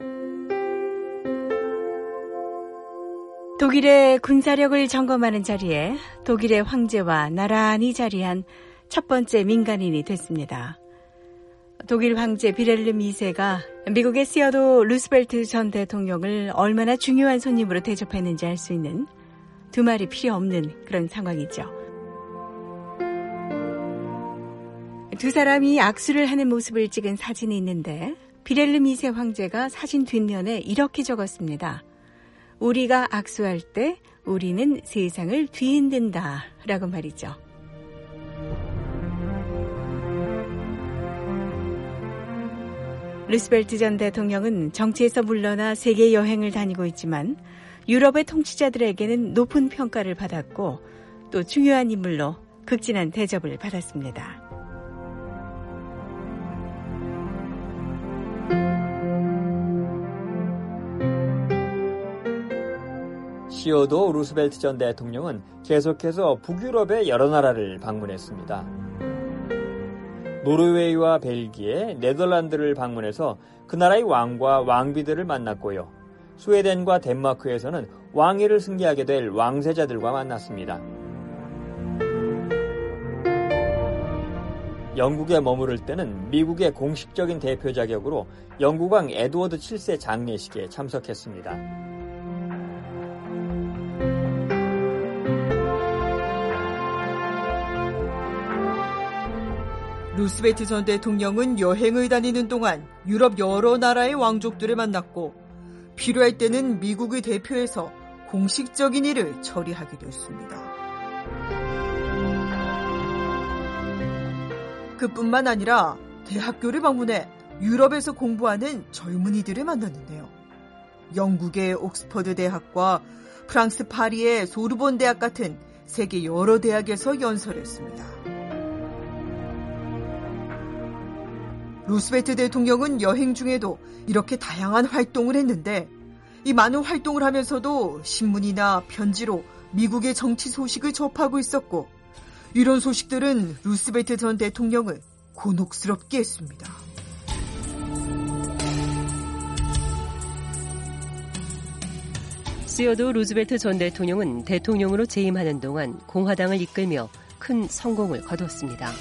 독일의 군사력을 점검하는 자리에 독일의 황제와 나란히 자리한 첫 번째 민간인이 됐습니다. 독일 황제 비렐름 2세가 미국의 시어도 루스벨트 전 대통령을 얼마나 중요한 손님으로 대접했는지 알 수 있는 두 말이 필요 없는 그런 상황이죠. 두 사람이 악수를 하는 모습을 찍은 사진이 있는데 비렐름 2세 황제가 사진 뒷면에 이렇게 적었습니다. 우리가 악수할 때 우리는 세상을 뒤흔든다 라고 말이죠. 루스벨트 전 대통령은 정치에서 물러나 세계 여행을 다니고 있지만 유럽의 통치자들에게는 높은 평가를 받았고 또 중요한 인물로 극진한 대접을 받았습니다. 시어도 루스벨트 전 대통령은 계속해서 북유럽의 여러 나라를 방문했습니다. 노르웨이와 벨기에, 네덜란드를 방문해서 그 나라의 왕과 왕비들을 만났고요. 스웨덴과 덴마크에서는 왕위를 승계하게 될 왕세자들과 만났습니다. 영국에 머무를 때는 미국의 공식적인 대표 자격으로 영국왕 에드워드 7세 장례식에 참석했습니다. 루스벨트 전 대통령은 여행을 다니는 동안 유럽 여러 나라의 왕족들을 만났고 필요할 때는 미국을 대표해서 공식적인 일을 처리하게 됐습니다. 그뿐만 아니라 대학교를 방문해 유럽에서 공부하는 젊은이들을 만났는데요. 영국의 옥스퍼드 대학과 프랑스 파리의 소르본 대학 같은 세계 여러 대학에서 연설했습니다. 루스벨트 대통령은 여행 중에도 이렇게 다양한 활동을 했는데 이 많은 활동을 하면서도 신문이나 편지로 미국의 정치 소식을 접하고 있었고 이런 소식들은 루스벨트 전 대통령을 곤혹스럽게 했습니다. 시어도 루즈벨트 전 대통령은 대통령으로 재임하는 동안 공화당을 이끌며 큰 성공을 거뒀습니다.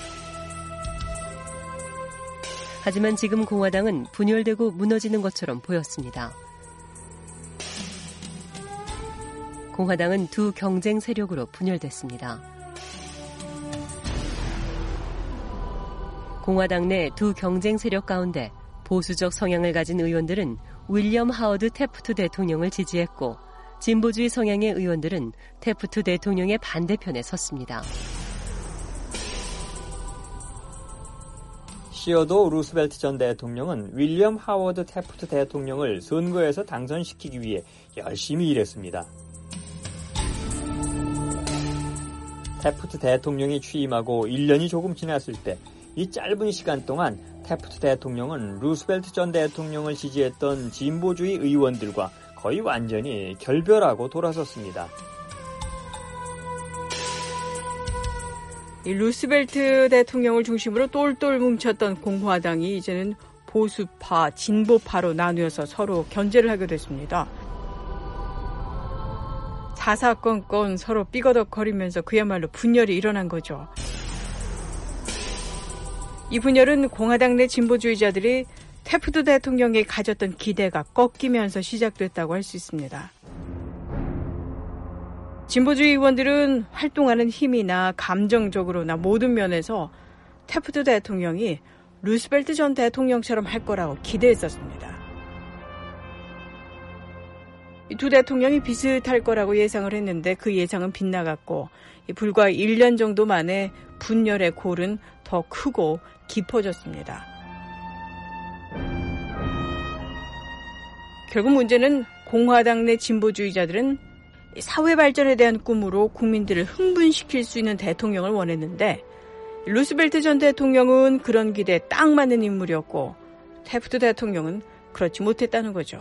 하지만 지금 공화당은 분열되고 무너지는 것처럼 보였습니다. 공화당은 두 경쟁 세력으로 분열됐습니다. 공화당 내 두 경쟁 세력 가운데 보수적 성향을 가진 의원들은 윌리엄 하워드 태프트 대통령을 지지했고 진보주의 성향의 의원들은 태프트 대통령의 반대편에 섰습니다. 시어도 루스벨트 전 대통령은 윌리엄 하워드 태프트 대통령을 선거에서 당선시키기 위해 열심히 일했습니다. 태프트 대통령이 취임하고 1년이 조금 지났을 때 이 짧은 시간 동안 태프트 대통령은 루스벨트 전 대통령을 지지했던 진보주의 의원들과 거의 완전히 결별하고 돌아섰습니다. 이 루스벨트 대통령을 중심으로 똘똘 뭉쳤던 공화당이 이제는 보수파, 진보파로 나누어서 서로 견제를 하게 됐습니다. 사사건건 서로 삐거덕거리면서 그야말로 분열이 일어난 거죠. 이 분열은 공화당 내 진보주의자들이 태프트 대통령에 가졌던 기대가 꺾이면서 시작됐다고 할 수 있습니다. 진보주의 의원들은 활동하는 힘이나 감정적으로나 모든 면에서 태프트 대통령이 루스벨트 전 대통령처럼 할 거라고 기대했었습니다. 이 두 대통령이 비슷할 거라고 예상을 했는데 그 예상은 빗나갔고 불과 1년 정도 만에 분열의 골은 더 크고 깊어졌습니다. 결국 문제는 공화당 내 진보주의자들은 사회 발전에 대한 꿈으로 국민들을 흥분시킬 수 있는 대통령을 원했는데 루스벨트 전 대통령은 그런 기대에 딱 맞는 인물이었고 태프트 대통령은 그렇지 못했다는 거죠.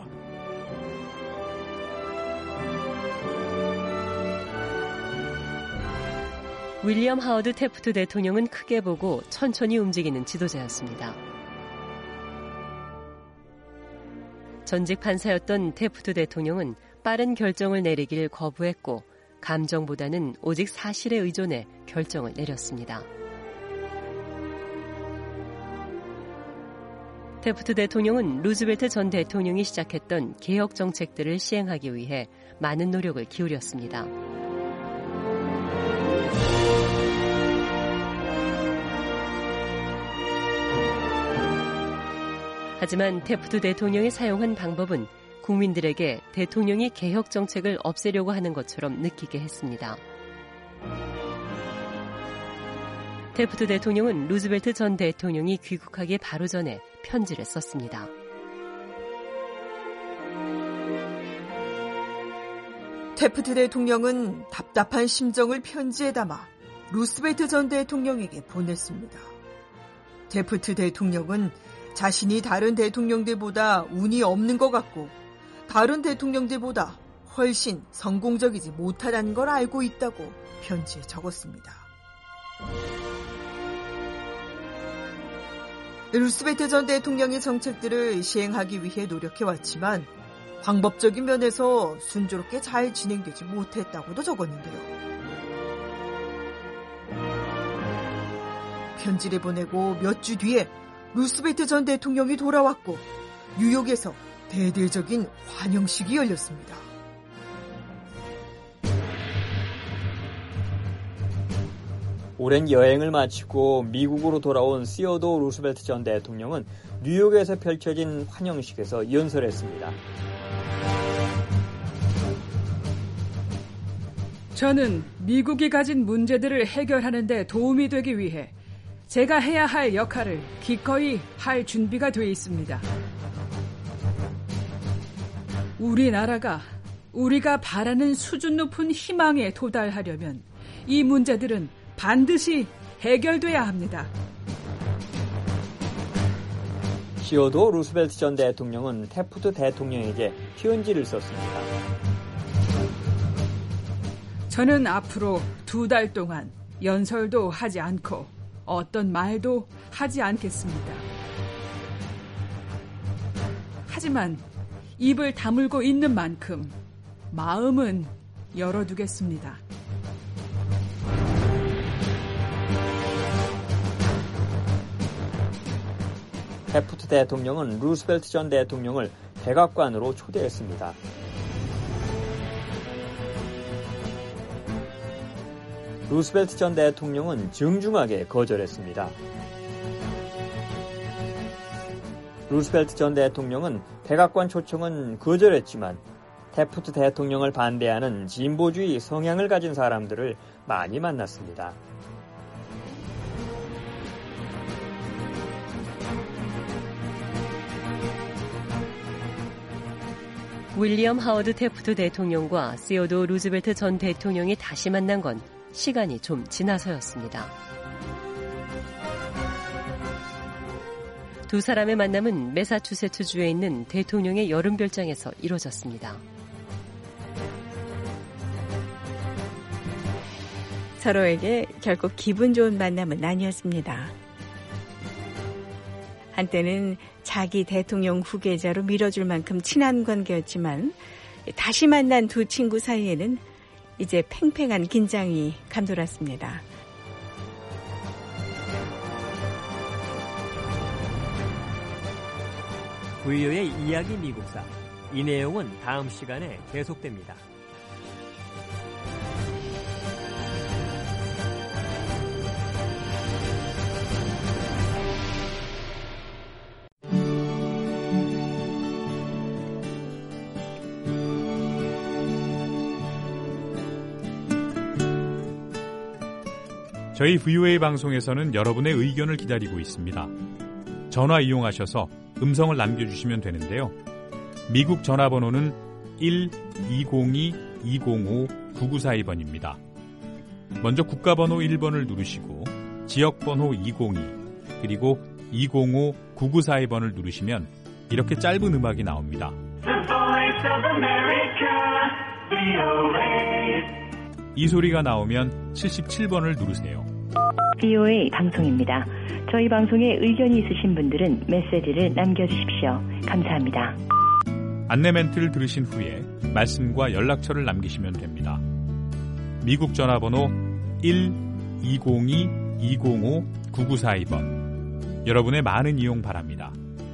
윌리엄 하워드 태프트 대통령은 크게 보고 천천히 움직이는 지도자였습니다. 전직 판사였던 태프트 대통령은 빠른 결정을 내리길 거부했고 감정보다는 오직 사실에 의존해 결정을 내렸습니다. 태프트 대통령은 루즈벨트 전 대통령이 시작했던 개혁 정책들을 시행하기 위해 많은 노력을 기울였습니다. 하지만 태프트 대통령이 사용한 방법은 국민들에게 대통령이 개혁 정책을 없애려고 하는 것처럼 느끼게 했습니다. 태프트 대통령은 루즈벨트 전 대통령이 귀국하기 바로 전에 편지를 썼습니다. 태프트 대통령은 답답한 심정을 편지에 담아 루스벨트 전 대통령에게 보냈습니다. 태프트 대통령은 자신이 다른 대통령들보다 운이 없는 것 같고 다른 대통령들보다 훨씬 성공적이지 못하다는 걸 알고 있다고 편지에 적었습니다. 루스벨트 전 대통령의 정책들을 시행하기 위해 노력해왔지만 방법적인 면에서 순조롭게 잘 진행되지 못했다고도 적었는데요. 편지를 보내고 몇 주 뒤에 루스벨트 전 대통령이 돌아왔고 뉴욕에서 대대적인 환영식이 열렸습니다. 오랜 여행을 마치고 미국으로 돌아온 시어도어 루스벨트 전 대통령은 뉴욕에서 펼쳐진 환영식에서 연설했습니다. 저는 미국이 가진 문제들을 해결하는 데 도움이 되기 위해 제가 해야 할 역할을 기꺼이 할 준비가 돼 있습니다. 우리나라가 우리가 바라는 수준 높은 희망에 도달하려면 이 문제들은 반드시 해결돼야 합니다. 시어도어 루스벨트 전 대통령은 태프트 대통령에게 편지를 썼습니다. 저는 앞으로 2달 동안 연설도 하지 않고 어떤 말도 하지 않겠습니다. 하지만 입을 다물고 있는 만큼 마음은 열어두겠습니다. 태프트 대통령은 루스벨트 전 대통령을 백악관으로 초대했습니다. 루스벨트 전 대통령은 정중하게 거절했습니다. 루스벨트 전 대통령은 백악관 초청은 거절했지만 태프트 대통령을 반대하는 진보주의 성향을 가진 사람들을 많이 만났습니다. 윌리엄 하워드 태프트 대통령과 시어도어 루즈벨트 전 대통령이 다시 만난 건 시간이 좀 지나서였습니다. 두 사람의 만남은 매사추세츠주에 있는 대통령의 여름별장에서 이루어졌습니다. 서로에게 결코 기분 좋은 만남은 아니었습니다. 한때는 자기 대통령 후계자로 밀어줄 만큼 친한 관계였지만 다시 만난 두 친구 사이에는 이제 팽팽한 긴장이 감돌았습니다. VO의 이야기 미국사. 이 내용은 다음 시간에 계속됩니다. 저희 VOA 방송에서는 여러분의 의견을 기다리고 있습니다. 전화 이용하셔서 음성을 남겨주시면 되는데요. 미국 전화번호는 1-202-205-9942번입니다. 먼저 국가번호 1번을 누르시고 지역번호 202 그리고 205-9942번을 누르시면 이렇게 짧은 음악이 나옵니다. The Voice of America, VOA. 이 소리가 나오면 77번을 누르세요. VOA 방송입니다. 저희 방송에 의견이 있으신 분들은 메시지를 남겨주십시오. 감사합니다. 안내 멘트를 들으신 후에 말씀과 연락처를 남기시면 됩니다. 미국 전화번호 1-202-205-9942번. 여러분의 많은 이용 바랍니다.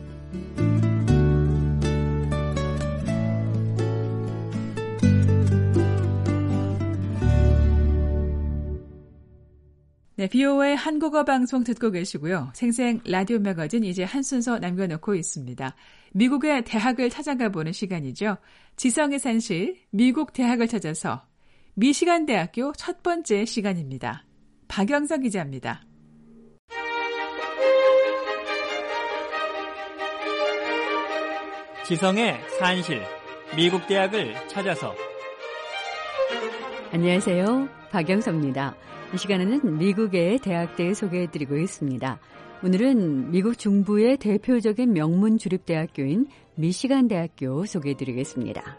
네, BO의 한국어 방송 듣고 계시고요. 생생 라디오 매거진 이제 한 순서 남겨놓고 있습니다. 미국의 대학을 찾아가 보는 시간이죠. 지성의 산실, 미국 대학을 찾아서 미시간 대학교 첫 번째 시간입니다. 박영석 기자입니다. 지성의 산실, 미국 대학을 찾아서. 안녕하세요. 박영석입니다. 이 시간에는 미국의 대학들 소개해드리고 있습니다. 오늘은 미국 중부의 대표적인 명문 주립대학교인 미시간 대학교 소개해드리겠습니다.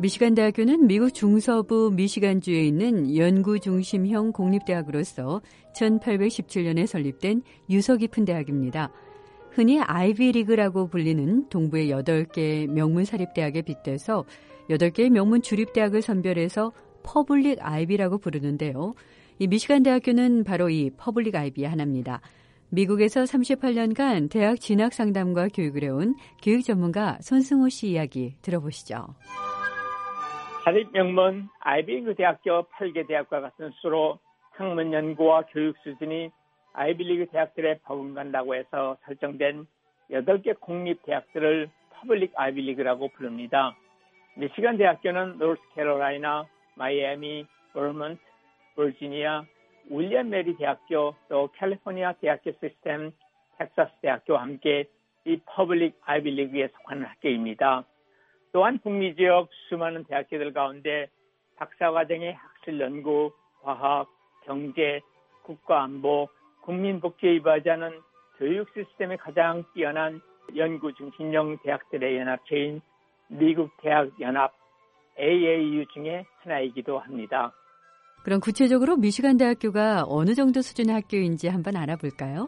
미시간 대학교는 미국 중서부 미시간주에 있는 연구 중심형 공립대학으로서 1817년에 설립된 유서 깊은 대학입니다. 흔히 아이비리그라고 불리는 동부의 8개의 명문 사립대학에 빗대서 8개의 명문 주립대학을 선별해서 퍼블릭 아이비라고 부르는데요. 이 미시간 대학교는 바로 이 퍼블릭 아이비의 하나입니다. 미국에서 38년간 대학 진학 상담과 교육을 해온 교육 전문가 손승호 씨 이야기 들어보시죠. 사립 명문 아이비리그 대학교 8개 대학과 같은 수로 학문 연구와 교육 수준이 아이비리그 대학들에 버금간다고 해서 설정된 8개 공립대학들을 퍼블릭 아이비리그라고 부릅니다. 미시간 대학교는 노스캐롤라이나, 마이애미, 버몬트, 버지니아, 윌리엄 메리 대학교, 또 캘리포니아 대학교 시스템, 텍사스 대학교와 함께 이 퍼블릭 아이비리그에 속하는 학교입니다. 또한 북미 지역 수많은 대학교들 가운데 박사과정의 학술 연구, 과학, 경제, 국가안보, 국민복지에 이바지하는 교육 시스템이 가장 뛰어난 연구 중심형 대학들의 연합체인 미국 대학 연합 AAU 중에 하나이기도 합니다. 그럼 구체적으로 미시간 대학교가 어느 정도 수준의 학교인지 한번 알아볼까요?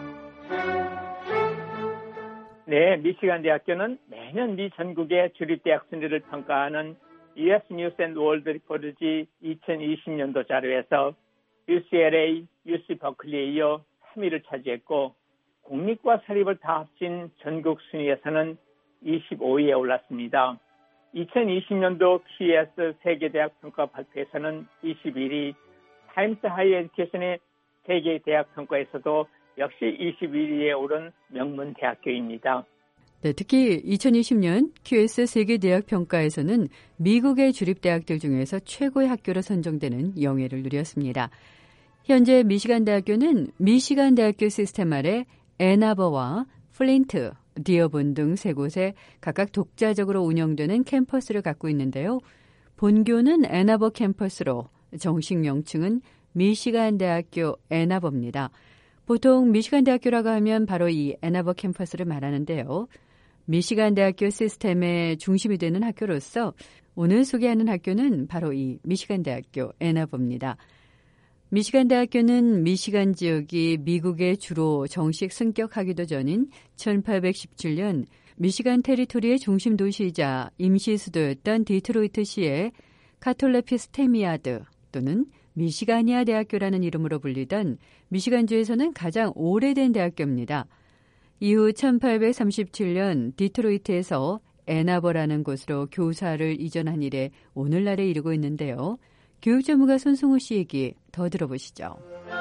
네, 미시간 대학교는 매년 미 전국의 주립대학 순위를 평가하는 US News and World Report지 2020년도 자료에서 UCLA, UC 버클리에 이어 3위를 차지했고 공립과 사립을 다 합친 전국 순위에서는 25위에 올랐습니다. 2020년도 QS 세계대학 평가 발표에서는 21위, 타임스 하이어 에듀케이션의 세계대학 평가에서도 역시 21위에 오른 명문 대학교입니다. 네, 특히 2020년 QS 세계대학 평가에서는 미국의 주립대학들 중에서 최고의 학교로 선정되는 영예를 누렸습니다. 현재 미시간 대학교는 미시간 대학교 시스템 아래 애나버와 플린트, 디어본 등 3곳에 각각 독자적으로 운영되는 캠퍼스를 갖고 있는데요. 본교는 애나버 캠퍼스로 정식 명칭은 미시간 대학교 애나버입니다. 보통 미시간 대학교라고 하면 바로 이 애나버 캠퍼스를 말하는데요. 미시간 대학교 시스템의 중심이 되는 학교로서 오늘 소개하는 학교는 바로 이 미시간 대학교 애나버입니다. 미시간 대학교는 미시간 지역이 미국에 주로 정식 승격하기도 전인 1817년 미시간 테리토리의 중심 도시이자 임시 수도였던 디트로이트시의 카톨레피스테미아드 또는 미시가니아 대학교라는 이름으로 불리던 미시간주에서는 가장 오래된 대학교입니다. 이후 1837년 디트로이트에서 애나버라는 곳으로 교사를 이전한 이래 오늘날에 이르고 있는데요. 교육 전문가 손승호 씨 얘기 더 들어보시죠.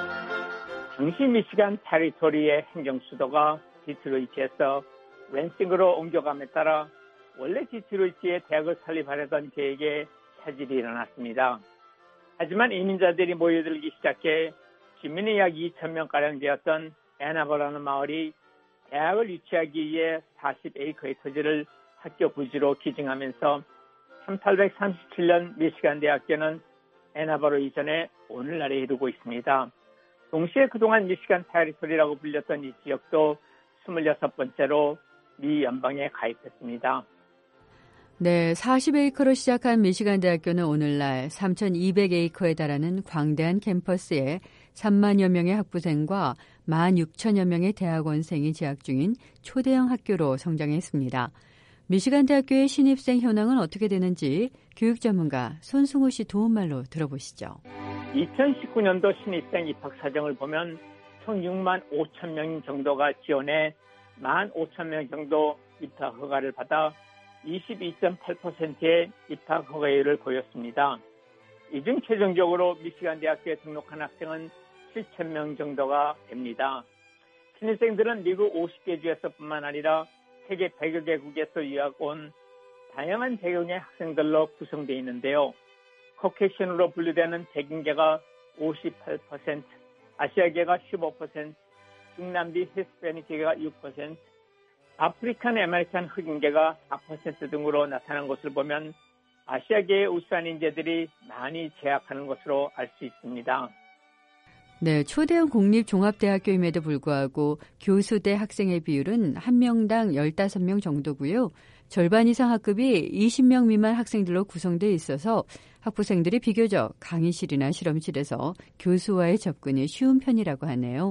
당시 미시간 테리토리의 행정 수도가 디트로이트에서 랜싱으로 옮겨감에 따라 원래 디트로이트에 대학을 설립하려던 계획에 차질이 일어났습니다. 하지만 이민자들이 모여들기 시작해 주민이 약 2,000명가량 되었던 애나버라는 마을이 대학을 유치하기 위해 40에이커의 토지를 학교 부지로 기증하면서 1837년 미시간 대학교는 애나버로 이전해 오늘날에 이르고 있습니다. 동시에 그동안 미시간 테리토리라고 불렸던 이 지역도 26번째로 미 연방에 가입했습니다. 네, 40에이커로 시작한 미시간 대학교는 오늘날 3,200에이커에 달하는 광대한 캠퍼스에 3만여 명의 학부생과 16,000여 명의 대학원생이 재학 중인 초대형 학교로 성장했습니다. 미시간 대학교의 신입생 현황은 어떻게 되는지 교육 전문가 손승호 씨 도움말로 들어보시죠. 2019년도 신입생 입학 사정을 보면 총 6만 5천 명 정도가 지원해 1만 5천 명 정도 입학 허가를 받아 22.8%의 입학 허가율을 보였습니다. 이 중 최종적으로 미시간 대학교에 등록한 학생은 7천 명 정도가 됩니다. 신입생들은 미국 50개 주에서뿐만 아니라 세계 100여 개국에서 유학 온 다양한 배경의 학생들로 구성되어 있는데요. 코케이션으로 분류되는 백인계가 58%, 아시아계가 15%, 중남미 히스패닉계가 6%, 아프리칸 아메리칸 흑인계가 4% 등으로 나타난 것을 보면 아시아계의 우수한 인재들이 많이 재학하는 것으로 알 수 있습니다. 네, 초대형 공립종합대학교임에도 불구하고 교수 대 학생의 비율은 한 명당 15명 정도고요. 절반 이상 학급이 20명 미만 학생들로 구성되어 있어서 학부생들이 비교적 강의실이나 실험실에서 교수와의 접근이 쉬운 편이라고 하네요.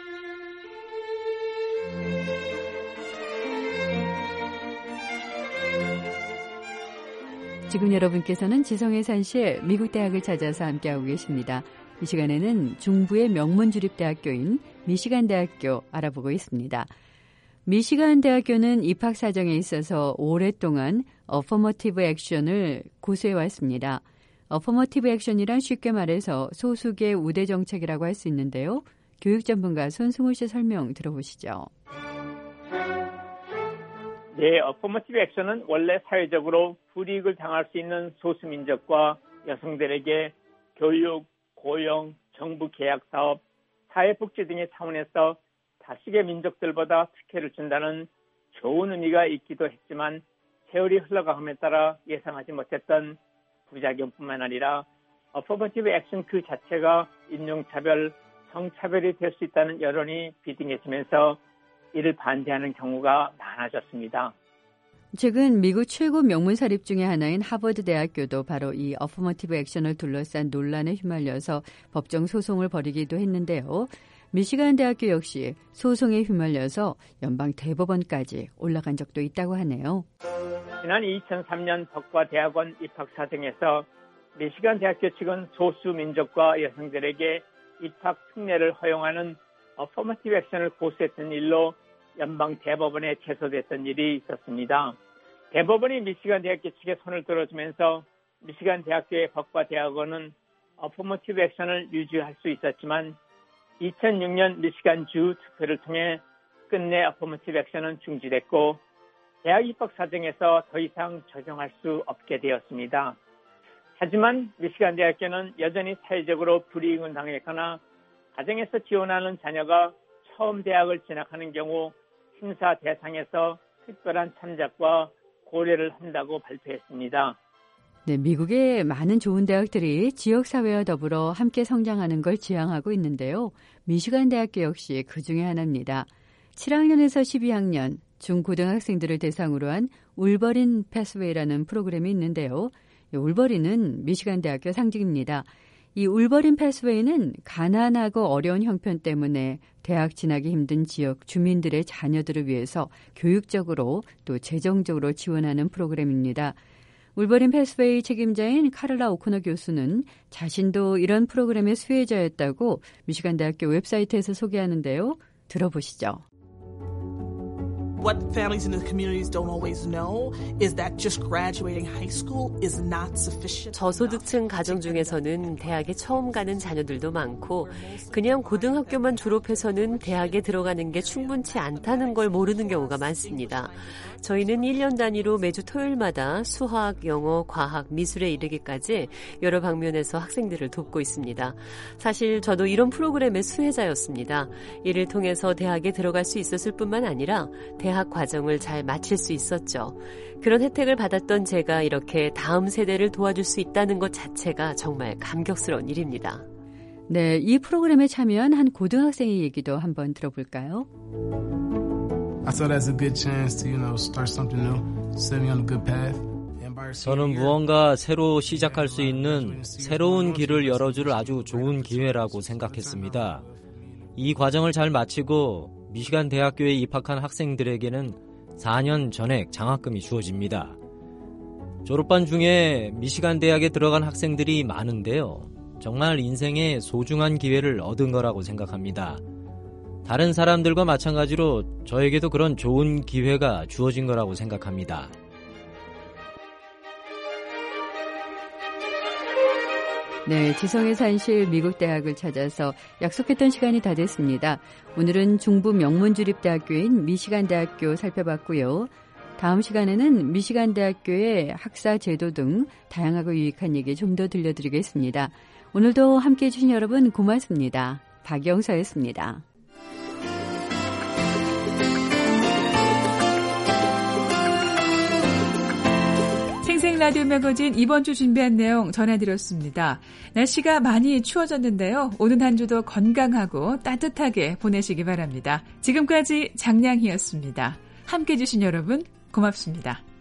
지금 여러분께서는 지성의 산실 미국 대학을 찾아서 함께하고 계십니다. 이 시간에는 중부의 명문 주립대학교인 미시간 대학교 알아보고 있습니다. 미시간 대학교는 입학 사정에 있어서 오랫동안 어퍼머티브 액션을 고수해 왔습니다. 어퍼머티브 액션이란 쉽게 말해서 소수계 우대 정책이라고 할 수 있는데요. 교육 전문가 손승우 씨 설명 들어보시죠. 네, 어퍼머티브 액션은 원래 사회적으로 불이익을 당할 수 있는 소수민족과 여성들에게 교육, 고용, 정부 계약 사업, 사회복지 등의 차원에서 다식의 민족들보다 특혜를 준다는 좋은 의미가 있기도 했지만 세월이 흘러감에 따라 예상하지 못했던 부작용뿐만 아니라 어퍼머티브 액션 그 자체가 인종차별, 성차별이 될 수 있다는 여론이 비등해지면서 이를 반대하는 경우가 많아졌습니다. 최근 미국 최고 명문 사립 중에 하나인 하버드 대학교도 바로 이 어퍼머티브 액션을 둘러싼 논란에 휘말려서 법정 소송을 벌이기도 했는데요. 미시간 대학교 역시 소송에 휘말려서 연방 대법원까지 올라간 적도 있다고 하네요. 지난 2003년 법과 대학원 입학 사정에서 미시간 대학교 측은 소수민족과 여성들에게 입학 특례를 허용하는 어퍼머티브 액션을 고수했던 일로 연방 대법원에 제소됐던 일이 있었습니다. 대법원이 미시간 대학교 측에 손을 들어주면서 미시간 대학교의 법과 대학원은 어퍼머티브 액션을 유지할 수 있었지만 2006년 미시간 주 투표를 통해 끝내 어퍼머티브 액션은 중지됐고 대학 입학 사정에서 더 이상 적용할 수 없게 되었습니다. 하지만 미시간 대학교는 여전히 사회적으로 불이익을 당했거나 가정에서 지원하는 자녀가 처음 대학을 진학하는 경우 심사 대상에서 특별한 참작과 고려를 한다고 발표했습니다. 네, 미국의 많은 좋은 대학들이 지역사회와 더불어 함께 성장하는 걸 지향하고 있는데요. 미시간 대학교 역시 그 중에 하나입니다. 7학년에서 12학년 중고등학생들을 대상으로 한 울버린 패스웨이라는 프로그램이 있는데요. 울버린은 미시간 대학교 상징입니다. 이 울버린 패스웨이는 가난하고 어려운 형편 때문에 대학 진학이 힘든 지역 주민들의 자녀들을 위해서 교육적으로 또 재정적으로 지원하는 프로그램입니다. 울버린 패스웨이 책임자인 카를라 오코너 교수는 자신도 이런 프로그램의 수혜자였다고 미시간 대학교 웹사이트에서 소개하는데요. 들어보시죠. What families in the communities don't always know is that just graduating high school is not sufficient. 저소득층 가정 중에서는 대학에 처음 가는 자녀들도 많고 그냥 고등학교만 졸업해서는 대학에 들어가는 게 충분치 않다는 걸 모르는 경우가 많습니다. 저희는 1년 단위로 매주 토요일마다 수학, 영어, 과학, 미술에 이르기까지 여러 방면에서 학생들을 돕고 있습니다. 사실 저도 이런 프로그램의 수혜자였습니다. 이를 통해서 대학에 들어갈 수 있었을 뿐만 아니라 대학 과정을 잘 마칠 수 있었죠. 그런 혜택을 받았던 제가 이렇게 다음 세대를 도와줄 수 있다는 것 자체가 정말 감격스러운 일입니다. 네, 이 프로그램에 참여한 한 고등학생의 얘기도 한번 들어볼까요? I saw that as a good chance to, start something new, set me on a good path. 저는 무언가 새로 시작할 수 있는 새로운 길을 열어줄 아주 좋은 기회라고 생각했습니다. 이 과정을 잘 마치고 미시간 대학교에 입학한 학생들에게는 4년 전액 장학금이 주어집니다. 졸업반 중에 미시간 대학에 들어간 학생들이 많은데요. 정말 인생의 소중한 기회를 얻은 거라고 생각합니다. 다른 사람들과 마찬가지로 저에게도 그런 좋은 기회가 주어진 거라고 생각합니다. 네, 지성의 산실 미국 대학을 찾아서 약속했던 시간이 다 됐습니다. 오늘은 중부 명문 주립대학교인 미시간 대학교 살펴봤고요. 다음 시간에는 미시간 대학교의 학사 제도 등 다양하고 유익한 얘기 좀 더 들려드리겠습니다. 오늘도 함께해 주신 여러분 고맙습니다. 박영서였습니다. 생생라디오 매거진 이번 주 준비한 내용 전해드렸습니다. 날씨가 많이 추워졌는데요. 오는 한 주도 건강하고 따뜻하게 보내시기 바랍니다. 지금까지 장량희였습니다. 함께해 주신 여러분 고맙습니다.